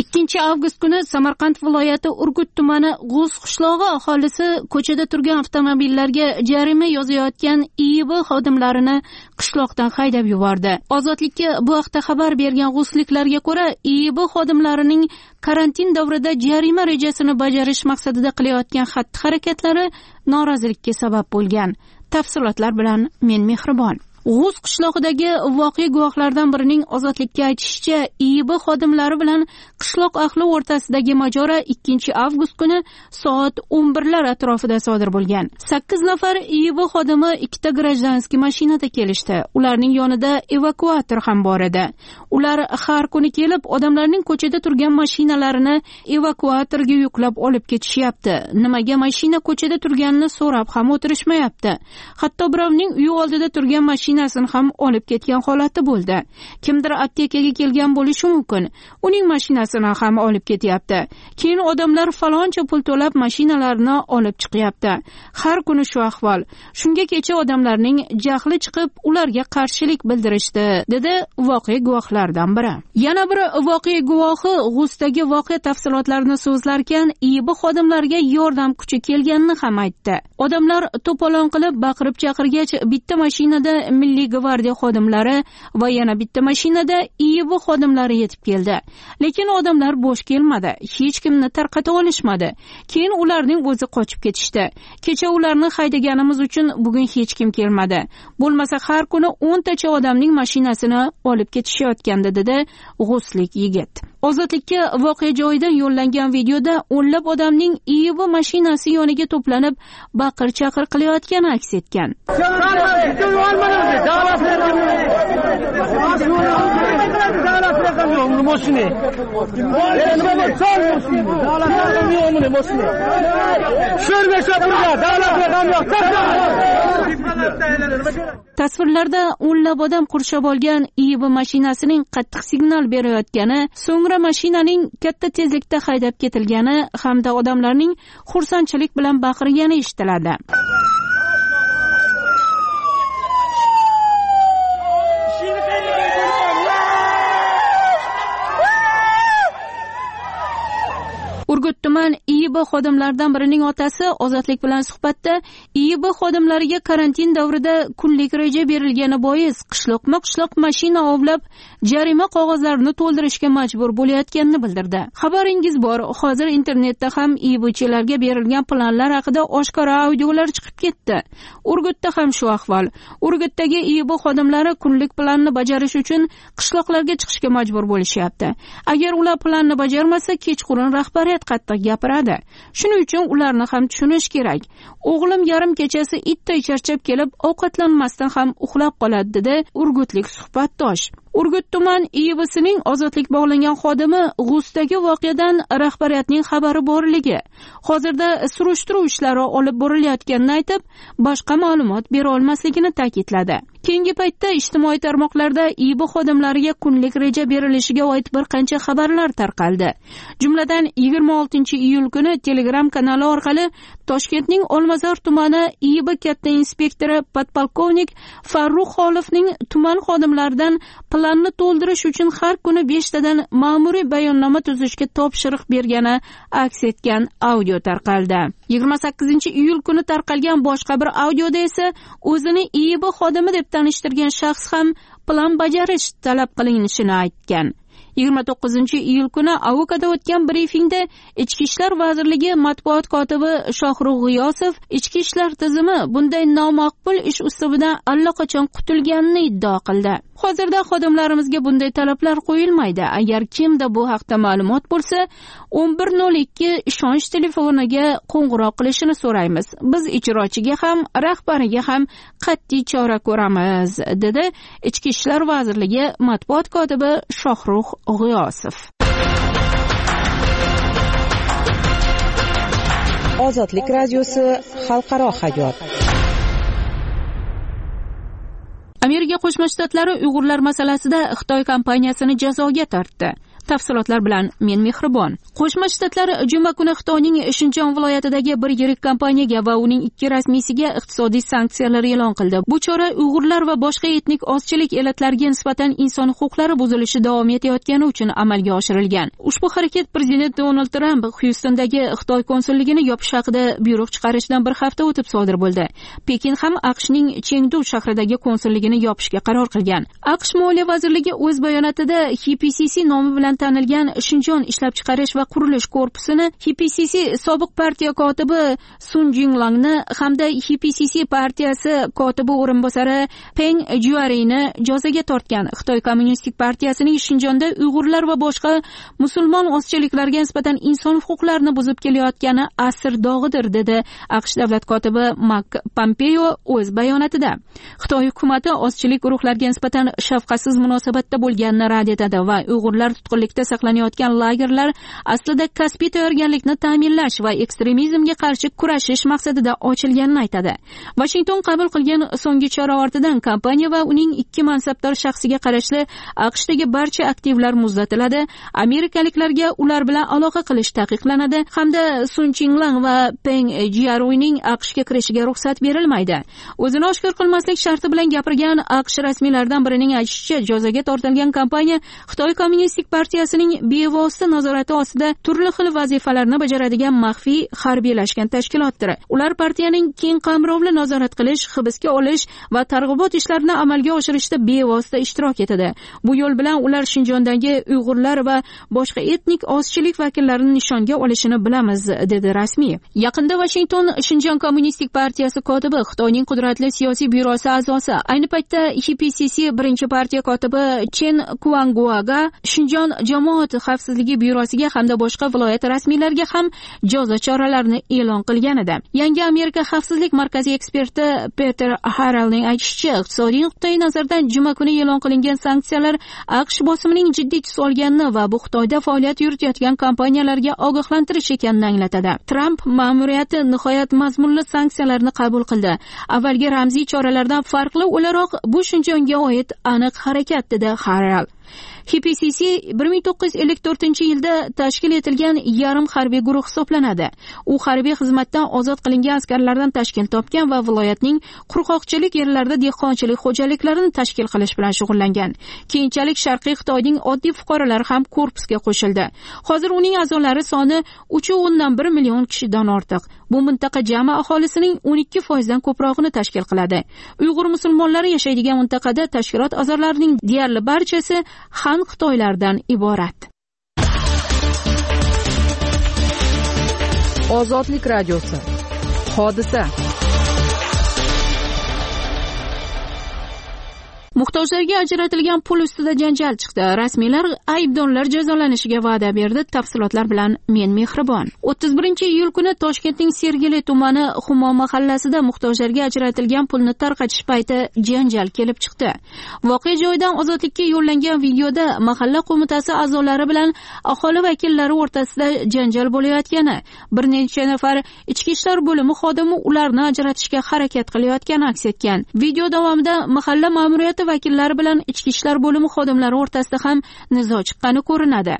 S9: 2 avgust kuni Samarqand viloyati Urgut tumani G'o'z qishlog'i aholisi ko'chada turgan avtomobillarga jarima yozayotgan IIB xodimlarini qishloqdan haydab yubordi. Ozodlikka bu haqda xabar bergan g'o'zliklarga ko'ra, IIB xodimlarining karantin davrida jarima rejasini bajarish maqsadida qilayotgan xatti-harakatlari norozilikka sabab bo'lgan. Tafsilotlar bilan men Mehribon. G'o'z qishlog'idagi voqea guvohlaridan birining ozodlikka aytishicha, IIB xodimlari bilan qishloq ahli o'rtasidagi mojaro 2 avgust kuni soat 11lar atrofida sodir bo'lgan. 8 nafar IIB xodimi 2 grajdanskiy mashinada kelishdi. Ularning yonida evakuator ham bor edi. Ular har kuni kelib, odamlarning ko'chada turgan mashinalarini evakuatorga yuklab olib ketishyapti. Nimaga mashina ko'chada turganini so'rab ham o'tirishmayapti. Hatto birovning uyi oldida turgan mashinasini ham olib ketgan holati bo'ldi. Kimdir aptekaga kelgan bo'lishi mumkin. Uning mashinasini ham olib ketyapti. Keyin odamlar faloncha pul to'lab mashinalarini olib chiqyapti. Har kuni shu ahvol. Shunga kecha odamlarning jahli chiqib, ularga qarshilik bildirishdi, dedi voqea guvohlaridan biri. Yana bir voqea guvohi G'o'zdagi voqea tafsilotlarini so'zlarkan, IIB xodimlariga yordam kuchi kelganini ham aytdi. Odamlar to'polon qilib baqirib chaqirgach, bitta mashinada Milliy gvardiya xodimlari va yana bitta mashinada IIB xodimlari yetib keldi. Lekin odamlar bo'sh kelmadi. Hech kimni tarqata olishmadi. Keyin ularning o'zi qochib ketishdi. Kecha ularni haydaganimiz uchun bugun hech kim kelmadi. Bo'lmasa har kuni 10 tacha odamning mashinasini olib ketishayotgandi, dedi g'o'slik yigit. Ozodlikka voqea joyidan yo'llangan videoda o'nlab odamning IIB mashinasi yoniga to'planib baqir-chaqir qilayotgani aks etgan. Tasvirlarda o'nlab odam qurshab olgan IIB mashinasining qattiq signal berayotgani, so'ngra mashinaning katta tezlikda haydab ketilgani hamda odamlarning xursandchilik bilan baqirgani eshitiladi. Urgut tuman IIB xodimlaridan birining otasi ozodlik bilan suhbatda IIB xodimlariga karantin davrida kunlik reja berilgani bois qishloq mashina ovlab jarima qog'ozlarini to'ldirishga majbur bo'layotganini bildirdi. Xabaringiz bor, hozir internetda ham IIBchilarga berilgan planlar haqida oshkora audiolar chiqib ketdi. Urgutda ham shu ahvol. Urgutdagi IIB xodimlari kunlik planni bajarish uchun qishloqlarga chiqishga majbur bo'lishyapti. Agar ular planni bajarmasa, kechqurun rahbariyat qattiq gapiradi. Shuning uchun ularni ham tushunish kerak. O'g'lim yarim kechasi itday charchab kelib, ovqatlanmasdan ham uxlab qoladi, dedi urgutlik suhbatdosh. Urgut tuman IIBsining ozodlik bog'langan xodimi G'o'zdagi voqeadan rahbariyatning xabari borligi, hozirda surishtiruv ishlari olib borilayotganini aytib, boshqa ma'lumot bera olmasligini ta'kidladi. Keyingi paytda ijtimoiy tarmoqlarda IIB xodimlariga kunlik reja berilishiga oid bir qancha xabarlar tarqaldi. Jumladan 26-iyul kuni Telegram kanali orqali Toshkentning Olmazor tumani IIB katta inspektori podpolkovnik Farruh Xolifning tuman xodimlaridan planni to'ldirish uchun har kuni 5 tadan ma'muriy bayonnoma tuzishga topshiriq bergani aks etgan audio tarqaldi. 28-iyul kuni tarqalgan boshqa bir audioda esa o'zini IIB xodimi deb tanishtirgan shaxs ham plan bajarish talab qilinishini aytgan. 29-iyul kuni Avokada o'tgan brifingda Ichki ishlar vazirligi matbuot kotibi Shohrux G'iyosov ichki ishlar tizimi bunday nomaqbul ish usubidan allaqachon qutulganini iddao qildi. Hozirda xodimlarimizga bunday talablar qo'yilmaydi. Agar kimda bu haqda ma'lumot bo'lsa, 1102 ishonch telefoniga qo'ng'iroq qilishini so'raymiz. Biz ijrochiga ham, rahbariga ham qat'iy chora ko'ramiz, dedi Ichki ishlar vazirligi matbuot kotibi Shohrux G'iyosov.
S19: Ozodlik radiosi xalqaro hayot.
S9: Amerika Qo'shma Shtatlari Uyg'urlar masalasida Xitoy kompaniyasini jazoga tortdi. Tafsilotlar bilan men Mehribon. Qo'shma Shtatlar juma kuni Xitoyning Shinjon viloyatidagi bir yirik kompaniyaga va uning 2 rasmiysiga iqtisodiy sanksiyalar e'lon qildi. Bu chora Uyg'urlar va boshqa etnik ozchilik elatlariga nisbatan inson huquqlari buzilishi davom etayotgani uchun amalga oshirilgan. Ushbu harakat Prezident Donald Tramp Hyustondagi Xitoy konsulligini yopish haqida buyruq chiqarishdan bir hafta o'tib sodir bo'ldi. Pekin ham AQShning Chengdu shahridagi konsulligini yopishga qaror qilgan. AQSh Moliya vazirligi o'z bayonotida HPCC nomi bilan tanilgan Shinjon ishlab chiqarish va qurilish korpusini, HPCC sobiq partiya kotibi Sun Jinglangni hamda HPCC partiyasi kotibi o'rinbosari Peng Juareyni jazoga tortgan. Xitoy Kommunistik partiyasining Shinjonda Uyg'urlar va boshqa musulmon ozchiliklarga nisbatan inson huquqlarini buzib kelayotgani asr dog'idir, dedi AQSh davlat kotibi Mark Pompeo o'z bayonotida. Xitoy hukumati ozchilik guruhlariga nisbatan shafqatsiz munosabatda bo'lganini rad etadi va Uyg'urlar tutqunlikda saqlanayotgan lagerlar aslida kasbiy tayyorgarlikni ta'minlash va ekstremizmga qarshi kurashish maqsadida ochilganini aytadi. Washington qabul qilgan so'nggi chora ortidan kompaniya va uning 2 mansabdor shaxsiga qarashli AQShdagi barcha aktivlar muzlatiladi, amerikaliklarga ular bilan aloqa qilish taqiqlanadi hamda Sun Jinglong va Peng Jiaruyning AQShga kirishiga ruxsat berilmaydi. O'zini oshkor qilmaslik sharti bilan gapirgan AQSh rasmiylaridan birining aytishicha, jazoga tortilgan kompaniya Xitoy Kommunistik partiyasining bevosita nazorati ostida turli xil vazifalarni bajaradigan maxfiy harbiylashgan tashkilotdir. Ular partiyaning keng qamrovli nazorat qilish, hibsga olish va targ'ibot ishlarini amalga oshirishda bevosita ishtirok etadi. Bu yo'l bilan ular Shinjondagi Uyg'urlar va boshqa etnik ozchilik vakillarini nishonga olishini bilamiz, dedi rasmiy. Yaqinda Washington Shinjon Kommunistik partiyasi kotibi, Xitoyning qudratli siyosiy byurosi a'zosi, ayni paytda HPCC birinchi partiya kotibi Chen Kuangguaga, Shinjon jamoat xavfsizligi byurosiga hamda boshqa viloyat rasmiylariga ham jazo choralarini e'lon qilgan edi. Yangi Amerika xavfsizlik markazi eksperti Peter Harrellning aytishicha, iqtisodiy nuqtai nazardan juma kuni e'lon qilingan sanksiyalar AQSh bosimining jiddiy tus olganini va bu Xitoyda faoliyat yuritayotgan kompaniyalarga ogohlantirish ekanini anglatadi. Tramp ma'muriyati nihoyat mazmunli sanksiyalarni qabul qildi. Avvalgi ramziy choralardan farqli o'laroq bu Shinjonga oid aniq harakat, dedi Harrell. HPCC 1954-yilda tashkil etilgan yarim harbiy guruh hisoblanadi. U harbiy xizmatdan ozod qilingan askarlardan tashkil topgan va viloyatning qurg'oqchilik yerlarida dehqonchilik xo'jaliklarini tashkil qilish bilan shug'ullangan. Keyinchalik Sharqiy Xitoyning oddiy fuqarolari ham korpusga qo'shildi. Hozir uning a'zolari soni 3.1 million kishidan ortiq. Bu mintaqa jami aholisining 12% ko'prog'ini tashkil qiladi. Uyg'ur musulmonlari yashaydigan mintaqada tashkilot a'zolarining deyarli barchasi Han Xitoylardan iborat.
S3: Ozodlik radiosi. Hodisa.
S9: Muhtojlarga ajratilgan pul ustida janjal chiqdi. Rasmiylar aybdorlar jazolanishiga va'da berdi. Tafsilotlar bilan men Mehribon. 31-iyul kuni Toshkentning Sergeli tumani Humo mahallasida muhtojlarga ajratilgan pulni tarqatish payti janjal kelib chiqdi. Voqea joyidan Ozodlikka yo'llangan videoda mahalla qo'mitasi a'zolari bilan aholi vakillari o'rtasida janjal bo'layotgani, bir necha nafar ichki ishlar bo'limi xodimi ularni ajratishga harakat qilayotgani aks etgan. Video davomida mahalla ma'muriyati vakillari bilan ichki ishlar bo'limi xodimlari o'rtasida ham nizo chiqqani ko'rinadi.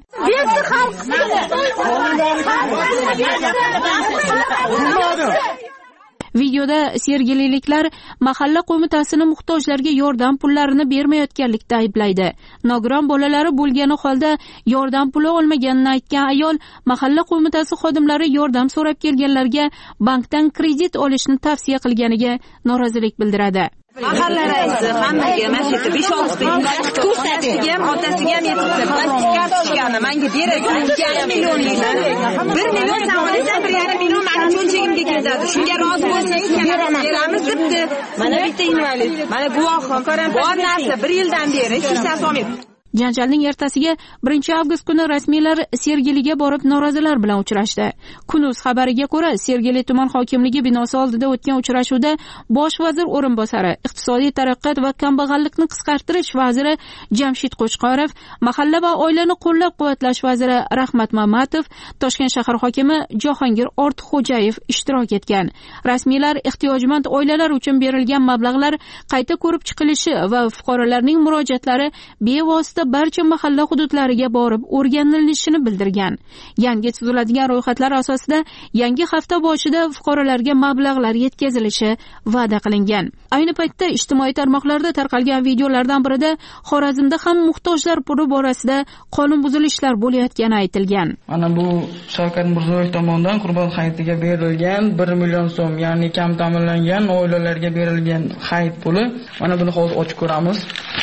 S9: Videoda sergeliliklar mahalla qo'mitasini muhtojlarga yordam pullarini bermayotganlikda ayblaydi. Nogiron bolalari bo'lgani holda yordam puli olmaganini aytgan ayol mahalla qo'mitasi xodimlari yordam so'rab kelganlarga bankdan kredit olishni tavsiya qilganiga norozilik bildiradi.
S20: Mahalla raisi hammaga mana shu yerda 5-6 ta ko'rsatishga ham otasiga ham yetibdi. Plastik kartochkani menga berak, 2 millionlikni. 1 million savolasan, 1,5 million meni cho'nchagimga ketadi. Shunga rozi bo'lsangiz beramiz debdi. Mana bitta invalid, mana guvohim. Bor narsa 1 yildan beri hech narsa olmayapti.
S9: Janjalning ertasiga 1-avgust kuni rasmiylar Sergeliga borib norozilar bilan uchrashdi. Kunuz xabariga ko'ra, Sergeli tuman hokimligi binosi oldida o'tgan uchrashuvda bosh vazir o'rinbosari, iqtisodiy taraqqiyot va kambag'allikni qisqartirish vaziri Jamshid Qo'chqorov, mahalla va oilani qo'llab-quvvatlash vaziri Rahmat Mamatov, Toshkent shahar hokimi Jahongir Ortiqxo'jayev ishtirok etgan. Rasmiylar ehtiyojmand oilalar uchun berilgan mablag'lar qayta ko'rib chiqilishi va fuqarolarning murojaatlari bevosita barcha mahalla hududlariga borib o'rganilishini bildirgan. Yangi tuziladigan ro'yxatlar asosida yangi hafta boshida fuqarolarga mablag'lar yetkazilishi va'da qilingan. Ayni paytda ijtimoiy tarmoqlarda tarqalgan videolardan birida Xorazmda ham muhtojlar puli borasida qonun buzilishlar bo'layotgani aytilgan.
S21: Mana bu Shavkat Mirziyoyev tomonidan Qurbon hayitiga berilgan 1 million so'm, ya'ni kam ta'minlangan oilalarga berilgan hayit puli. Mana buni hozir ochib ko'ramiz.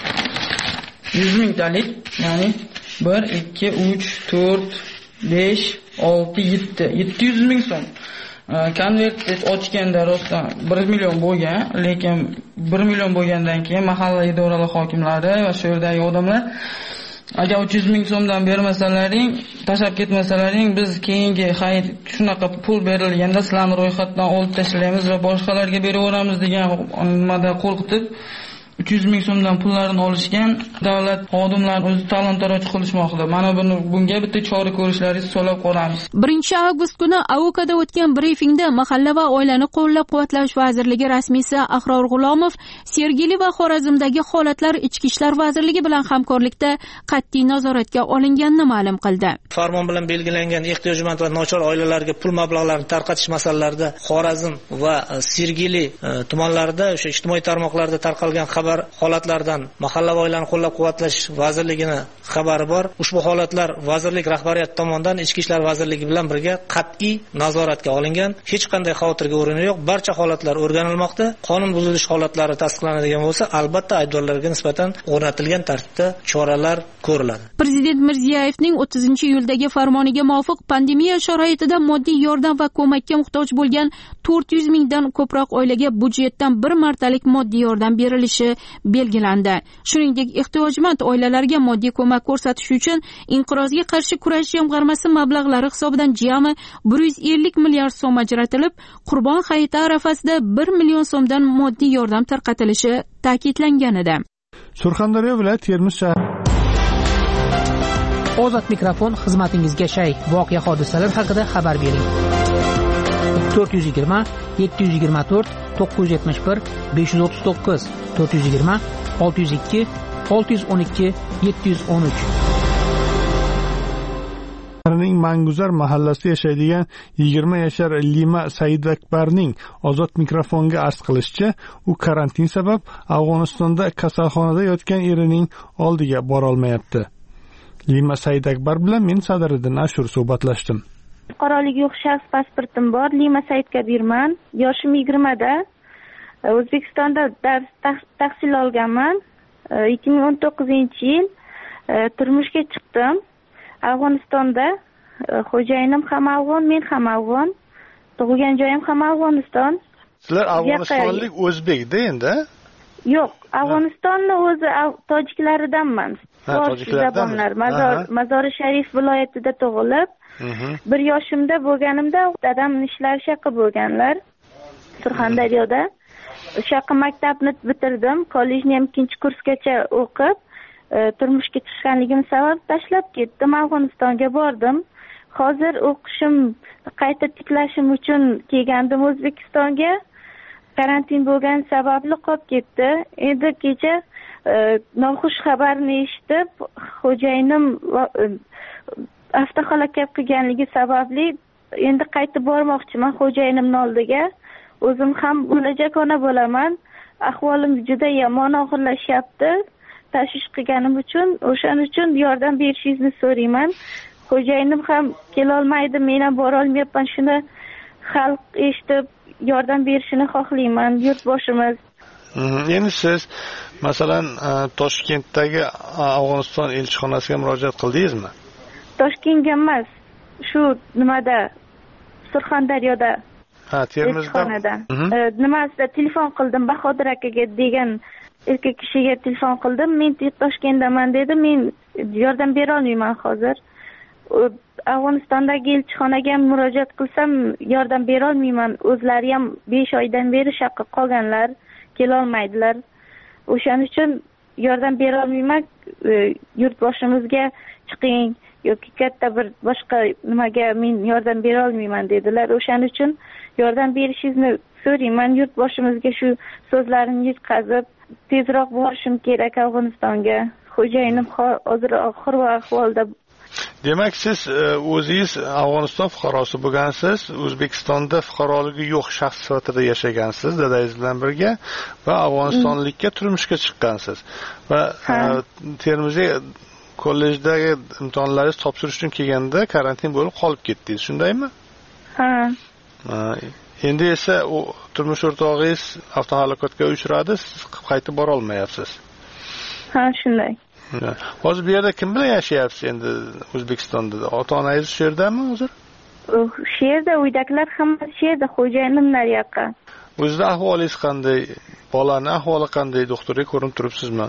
S21: 100 mingtalik, ya'ni 1 2 3 4 5 6 7 700 ming so'm. Konvert ochganda rostdan 1 million bo'lgan, lekin 1 million bo'lgandan keyin mahalla idoralar hokimlari va shu yerdagi odamlar agar 300 ming so'mdan bermasalaring, tashlab ketmasalaring, biz keyingi hayit shunaqa pul berilganda sizlarni ro'yxatdan olib tashlaymiz va boshqalarga beraveramiz degan nimada qo'rqitib 300 ming so'mdan pullarini olishgan. Davlat xodimlarini o'zi talon-taroj qilishmoqda. Mana bunga bitta chora ko'rishlaringizni so'rab qolamiz.
S9: 1 avgust kuni AOKda o'tgan brifingda Mahalla va oilani qo'llab-quvvatlash vazirligi rasmiysi Ahror G'ulomov Sergeli va Xorazmdagi holatlar Ichki ishlar vazirligi bilan hamkorlikda qat'iy nazoratga olinganini ma'lum qildi.
S22: Farmon bilan belgilangan ehtiyojmand va nochor oilalarga pul mablag'larini tarqatish masalalarida Xorazm va Sergeli tumanlarida o'sha ijtimoiy tarmoqlarda tarqalgan holatlardan Mahalla va oilani qo'llab-quvvatlash vazirligini xabari bor. Ushbu holatlar vazirlik rahbariyati tomonidan Ichki ishlar vazirligi bilan birga qat'iy nazoratga olingan. Hech qanday xavotirga o'rin yo'q. Barcha holatlar o'rganilmoqda. Qonun buzilish holatlari tasdiqlanadigan bo'lsa, albatta aybdorlarga nisbatan o'rnatilgan tartibda choralar ko'riladi.
S9: Prezident Mirziyoyevning 30-iyuldagi farmoniga muvofiq pandemiya sharoitida moddiy yordam va ko'makka muhtoj bo'lgan 400 mingdan ko'proq oilaga byudjetdan bir martalik moddiy yordam berilishi belgilandi. Shuningdek, ehtiyojmand oilalarga moddiy ko'mak ko'rsatish uchun Inqirozga qarshi kurash jamg'armasi mablag'lari hisobidan jami 150 milliard so'm ajratilib, Qurbon hayiti arafasida 1 million so'mdan moddiy yordam tarqatilishi ta'kidlangan edi.
S1: Surxondaryo viloyati Termiz shahri
S2: Ozod mikrofon xizmatingizga shay. Voqea hodisalar haqida xabar bering. 420 724 971 539 420 602 612 713.
S1: Ning Manguzar mahallasida yashaydigan 20 yashar Lima Saidakbarning Ozod mikrofonga arz qilishicha, u karantin sabab Afg'onistonda kasalxonada yotgan erining oldiga bora olmayapti. Lima Saidakbar bilan men Sadiriddin Ashur suhbatlashdim.
S23: Fuqaroligi yo'q shaxs pasportim bor. Lima Saidkabirman. Yoshim 20 da. O'zbekistonda dars tahsil olganman. 2019-yil turmushga chiqdim. Afg'onistonda xo'jayinim ham afg'on, men ham afg'on. Tug'ilgan joyim ham Afg'oniston.
S1: Sizlar afg'onistonlik o'zbekda endi?
S23: Yo'q, Afg'onistonning o'zi tojiklaridanman. Tojiklardanlar. Mazori Sharif viloyatida tug'ilib, 1 yoshimda bo'lganimda dadamning ishlari shaqi bo'lganlar. Surxondaryoda. Shaqi maktabni bitirdim. Kollejni ham 2-kursgacha o'qib, turmushga chiqqanligim sabab tashlab ketdim, Afg'onistonga bordim. Hozir o'qishim qayta tiklashim uchun kelgandim O'zbekistonga. Karantin bo'lgan sababli qolib ketdi. Endi kecha noxush xabarni eshitib, xo'jayinim avtohalokat qilganligi sababli endi qaytib bormoqchiman xo'jayinimning oldiga. O'zim ham bo'lajak ona bo'laman. Ahvolim juda yomon og'irlashyapti. Tashvish qilganim uchun, o'shaning uchun yordam berishingizni so'rayman. Xo'jayinim ham kela olmaydi, men ham bora olmayapman. Shuni xalq eshitib yordam berishini xohlayman, yurtboshimiz.
S1: Endi siz masalan Toshkentdagi Afg'oniston elchixonasiga murojaat qildingizmi?
S23: Toshkentga emas, shu nimada Surxondaryoda.
S1: Termizda.
S23: Nimasida telefon qildim, Bahodir akaga degan erkak kishiga telefon qildim. Men Toshkentdaman dedi. Men yordam bera olmayman hozir. Afg'onistondagi elchixonaga ham murojaat qilsam yordam bera olmayman. O'zlari ham 5 oydan beri shaqqa qolganlar, kela olmaydilar. O'shaning uchun yordam bera olmayman. Yurtboshimizga chiqing yoki katta bir boshqa nimaga men yordam bera olmayman dedilar. O'shaning uchun yordam berishingizni so'rayman. Yurtboshimizga shu so'zlarimni yetkazib, tezroq borishim kerak Afg'onistonga. xo'jayinim hozir og'ir ahvolda.
S1: Demak, siz o'zingiz Afg'oniston fuqarosi bo'lgansiz, O'zbekistonda fuqaroligi yo'q shaxs sifatida yashagansiz dadangiz bilan birga va Afg'onistonlikka turmushga chiqqansiz va Termiziy kollejdagi imtihonlaringizni topshirish uchun kelganda karantin bo'lib qolib ketdingiz, shundaymi?
S23: Ha.
S1: Endi esa turmush o'rtog'ingiz avtohalokatga uchradi, siz qaytib bora olmayapsiz.
S23: Ha, shunday.
S1: Hozir bu yerda kim bilan yashayapsiz endi O'zbekistonda? Ota-onangiz shu yerdami hozir?
S23: Shu yerda uydagilar hammasi shu yerda, xo'jayinimlar yaqin.
S1: O'zida ahvolingiz qanday? Bolani ahvoli qanday? Doktorga ko'rinib turibsizmi?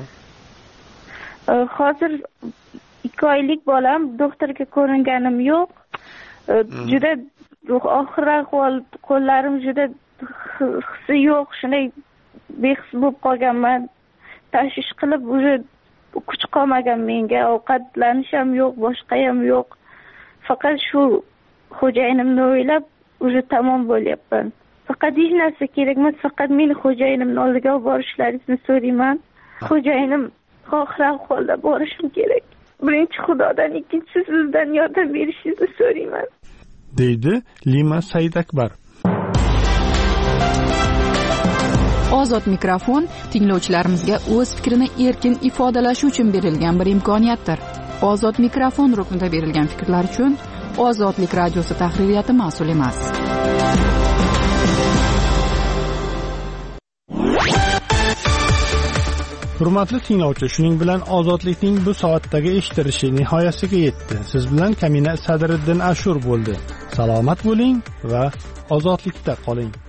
S23: Hozir 2 oylik bolam, doktorga ko'ringanim yo'q. Juda oxir ahvol, qo'llarim juda hissi yo'q, shunday behis bo'lib qolganman. Tashvish qilib, uje kuch qolmagan menga, ovqatlanish ham yo'q, boshqa ham yo'q. Faqat shu xo'jayinimni o'ylab, uje tamom bo'lyapman. Faqat hech narsa kerak emas, faqat meni xo'jayinimni oldiga olib borishlaringizni so'rayman. Xo'jayinim oxir ahvolda borishim kerak. Birinchi Xudodan, ikkinchisi sizdan yordam berishingizni so'rayman.
S1: deydi Lima Saidakbar.
S3: Ozod mikrofon tinglovchilarimizga o'z fikrini erkin ifodalashi uchun berilgan bir imkoniyatdir. Ozod mikrofon ruknida berilgan fikrlar uchun Ozodlik radiosi tahririyati mas'ul emas.
S1: Hurmatli tinglovchi, shuning bilan Ozodlikning bu soatdagi eshitilishi nihoyasiga yetdi. Siz bilan Kamina Sadriddin Ashur bo'ldi. Salomat bo'ling va ozodlikda qoling.